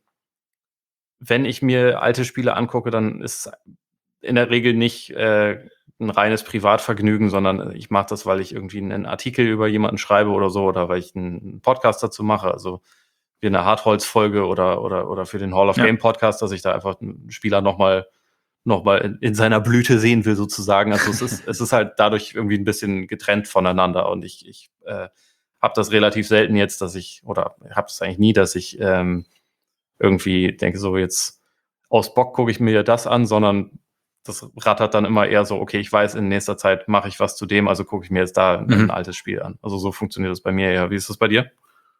S2: wenn ich mir alte Spiele angucke, dann ist in der Regel nicht ein reines Privatvergnügen, sondern ich mache das, weil ich irgendwie einen Artikel über jemanden schreibe oder so, oder weil ich einen Podcast dazu mache. Also wie eine Hartholz-Folge oder für den Hall of Game Podcast, dass ich da einfach einen Spieler noch mal in seiner Blüte sehen will, sozusagen. Also es ist halt dadurch irgendwie ein bisschen getrennt voneinander. Und ich habe das relativ selten jetzt, oder habe das eigentlich nie, dass ich irgendwie denke, so jetzt aus Bock gucke ich mir das an, sondern das rattert dann immer eher so, okay, ich weiß, in nächster Zeit mache ich was zu dem, also gucke ich mir jetzt da ein altes Spiel an. Also so funktioniert das bei mir ja. Wie ist das bei dir?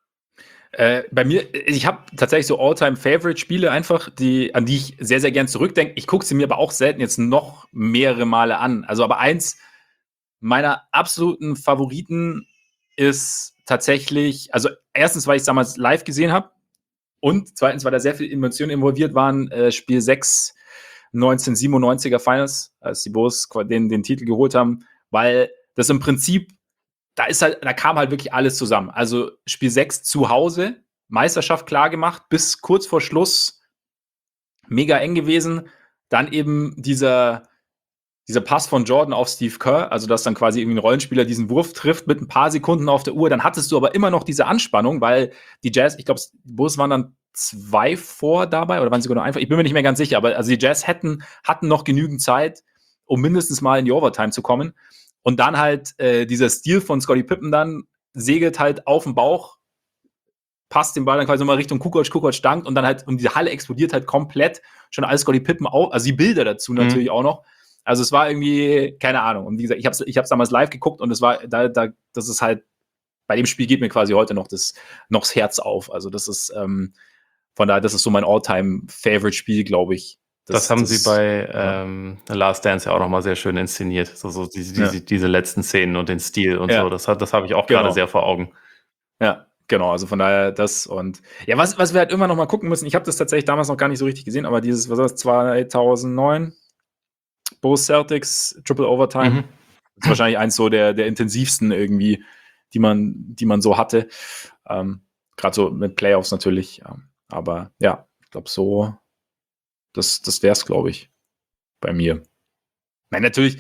S1: Bei mir, ich habe tatsächlich so All-Time-Favorite-Spiele einfach, an die ich sehr, sehr gern zurückdenke. Ich gucke sie mir aber auch selten jetzt noch mehrere Male an. Also aber eins meiner absoluten Favoriten ist tatsächlich, also erstens, weil ich es damals live gesehen habe und zweitens, weil da sehr viele Emotionen involviert waren, Spiel 6 1997er Finals, als die Bulls den Titel geholt haben, weil das im Prinzip da kam halt wirklich alles zusammen. Also Spiel 6 zu Hause, Meisterschaft klar gemacht, bis kurz vor Schluss mega eng gewesen. Dann eben dieser Pass von Jordan auf Steve Kerr, also dass dann quasi irgendwie ein Rollenspieler diesen Wurf trifft mit ein paar Sekunden auf der Uhr. Dann hattest du aber immer noch diese Anspannung, weil die Jazz, ich glaube, die Bulls waren dann 2 vor dabei oder waren sie sogar noch einfach, ich bin mir nicht mehr ganz sicher, aber also die Jazz hatten noch genügend Zeit, um mindestens mal in die Overtime zu kommen. Und dann halt dieser Stil von Scottie Pippen dann segelt halt auf den Bauch, passt den Ball dann quasi nochmal Richtung Kukoc dankt und dann halt, und diese Halle explodiert halt komplett, schon alles Scottie Pippen auch, also die Bilder dazu natürlich auch noch. Also es war irgendwie, keine Ahnung. Und wie gesagt, ich hab's damals live geguckt und es war, das ist halt, bei dem Spiel geht mir quasi heute noch das Herz auf. Also das ist, von daher, das ist so mein All-Time-Favorite-Spiel, glaube ich.
S2: Das haben sie bei Last Dance ja auch nochmal sehr schön inszeniert. So diese letzten Szenen und den Stil und so. Das habe ich auch gerade sehr vor Augen.
S1: Ja, genau. Also von daher das und ja, was wir halt immer noch mal gucken müssen, ich habe das tatsächlich damals noch gar nicht so richtig gesehen, aber dieses, was war das, 2009 Bulls Celtics Triple Overtime. Das ist wahrscheinlich eins so der intensivsten irgendwie, die man so hatte. Gerade so mit Playoffs natürlich. Aber ja, ich glaube so, das wäre es, glaube ich, bei mir. Nein, natürlich,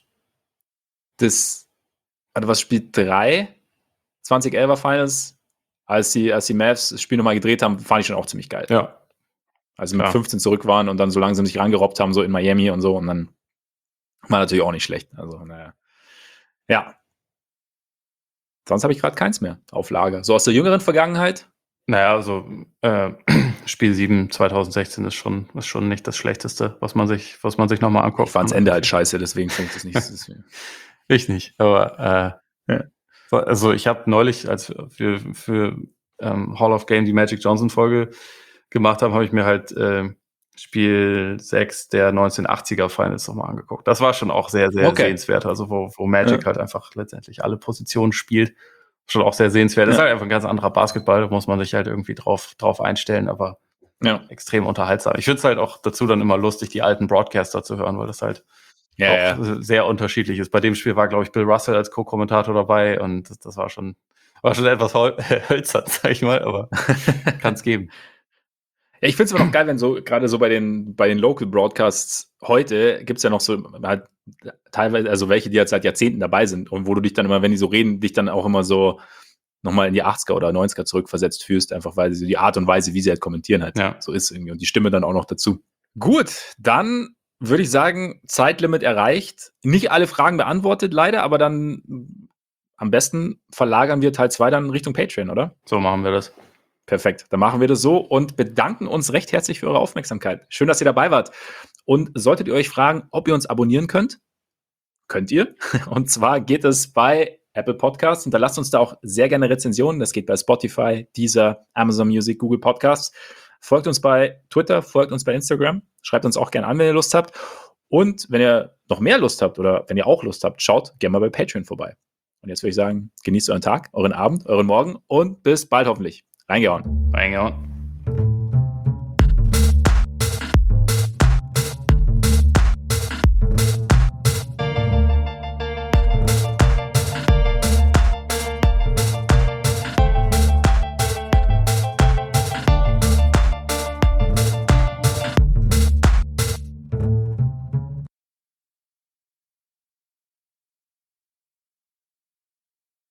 S1: was spielt 3? 2011er Finals, als die Mavs das Spiel nochmal gedreht haben, fand ich schon auch ziemlich geil.
S2: Ja.
S1: Also mit 15 zurück waren und dann so langsam sich rangerobbt haben, so in Miami und so. Und dann war natürlich auch nicht schlecht. Also, naja. Ja. Sonst habe ich gerade keins mehr auf Lager. So aus der jüngeren Vergangenheit?
S2: Naja, also Spiel 7 2016 ist schon nicht das Schlechteste, was man sich nochmal anguckt.
S1: Ich fand das Ende halt scheiße, deswegen finde ich das nicht.
S2: Ich nicht, aber also ich habe neulich, als wir für Hall of Game die Magic Johnson Folge gemacht haben, habe ich mir halt Spiel 6 der 1980er Finals nochmal angeguckt. Das war schon auch sehr, sehr sehenswert. Also wo Magic halt einfach letztendlich alle Positionen spielt. Schon auch sehr sehenswert. Das ist halt einfach ein ganz anderer Basketball. Da muss man sich halt irgendwie drauf einstellen, aber extrem unterhaltsam. Ich finde es halt auch dazu dann immer lustig, die alten Broadcaster zu hören, weil das halt auch sehr unterschiedlich ist. Bei dem Spiel war, glaube ich, Bill Russell als Co-Kommentator dabei und das war schon etwas hölzern, sag ich mal, aber kann es geben.
S1: Ja, ich finde es immer noch geil, wenn so, gerade so bei den Local Broadcasts heute, gibt es ja noch so halt teilweise, also welche, die jetzt seit Jahrzehnten dabei sind und wo du dich dann immer, wenn die so reden, dich dann auch immer so nochmal in die 80er oder 90er zurückversetzt fühlst, einfach weil sie die Art und Weise, wie sie halt kommentieren, halt so ist irgendwie und die Stimme dann auch noch dazu. Gut, dann würde ich sagen, Zeitlimit erreicht. Nicht alle Fragen beantwortet, leider, aber dann am besten verlagern wir Teil 2 dann Richtung Patreon, oder?
S2: So machen wir das.
S1: Perfekt, dann machen wir das so und bedanken uns recht herzlich für eure Aufmerksamkeit. Schön, dass ihr dabei wart. Und solltet ihr euch fragen, ob ihr uns abonnieren könnt ihr. Und zwar geht es bei Apple Podcasts. Hinterlasst uns da auch sehr gerne Rezensionen. Das geht bei Spotify, Deezer, Amazon Music, Google Podcasts. Folgt uns bei Twitter, folgt uns bei Instagram. Schreibt uns auch gerne an, wenn ihr Lust habt. Und wenn ihr noch mehr Lust habt oder wenn ihr auch Lust habt, schaut gerne mal bei Patreon vorbei. Und jetzt würde ich sagen, genießt euren Tag, euren Abend, euren Morgen und bis bald hoffentlich. Reingehauen.
S2: Reingehauen.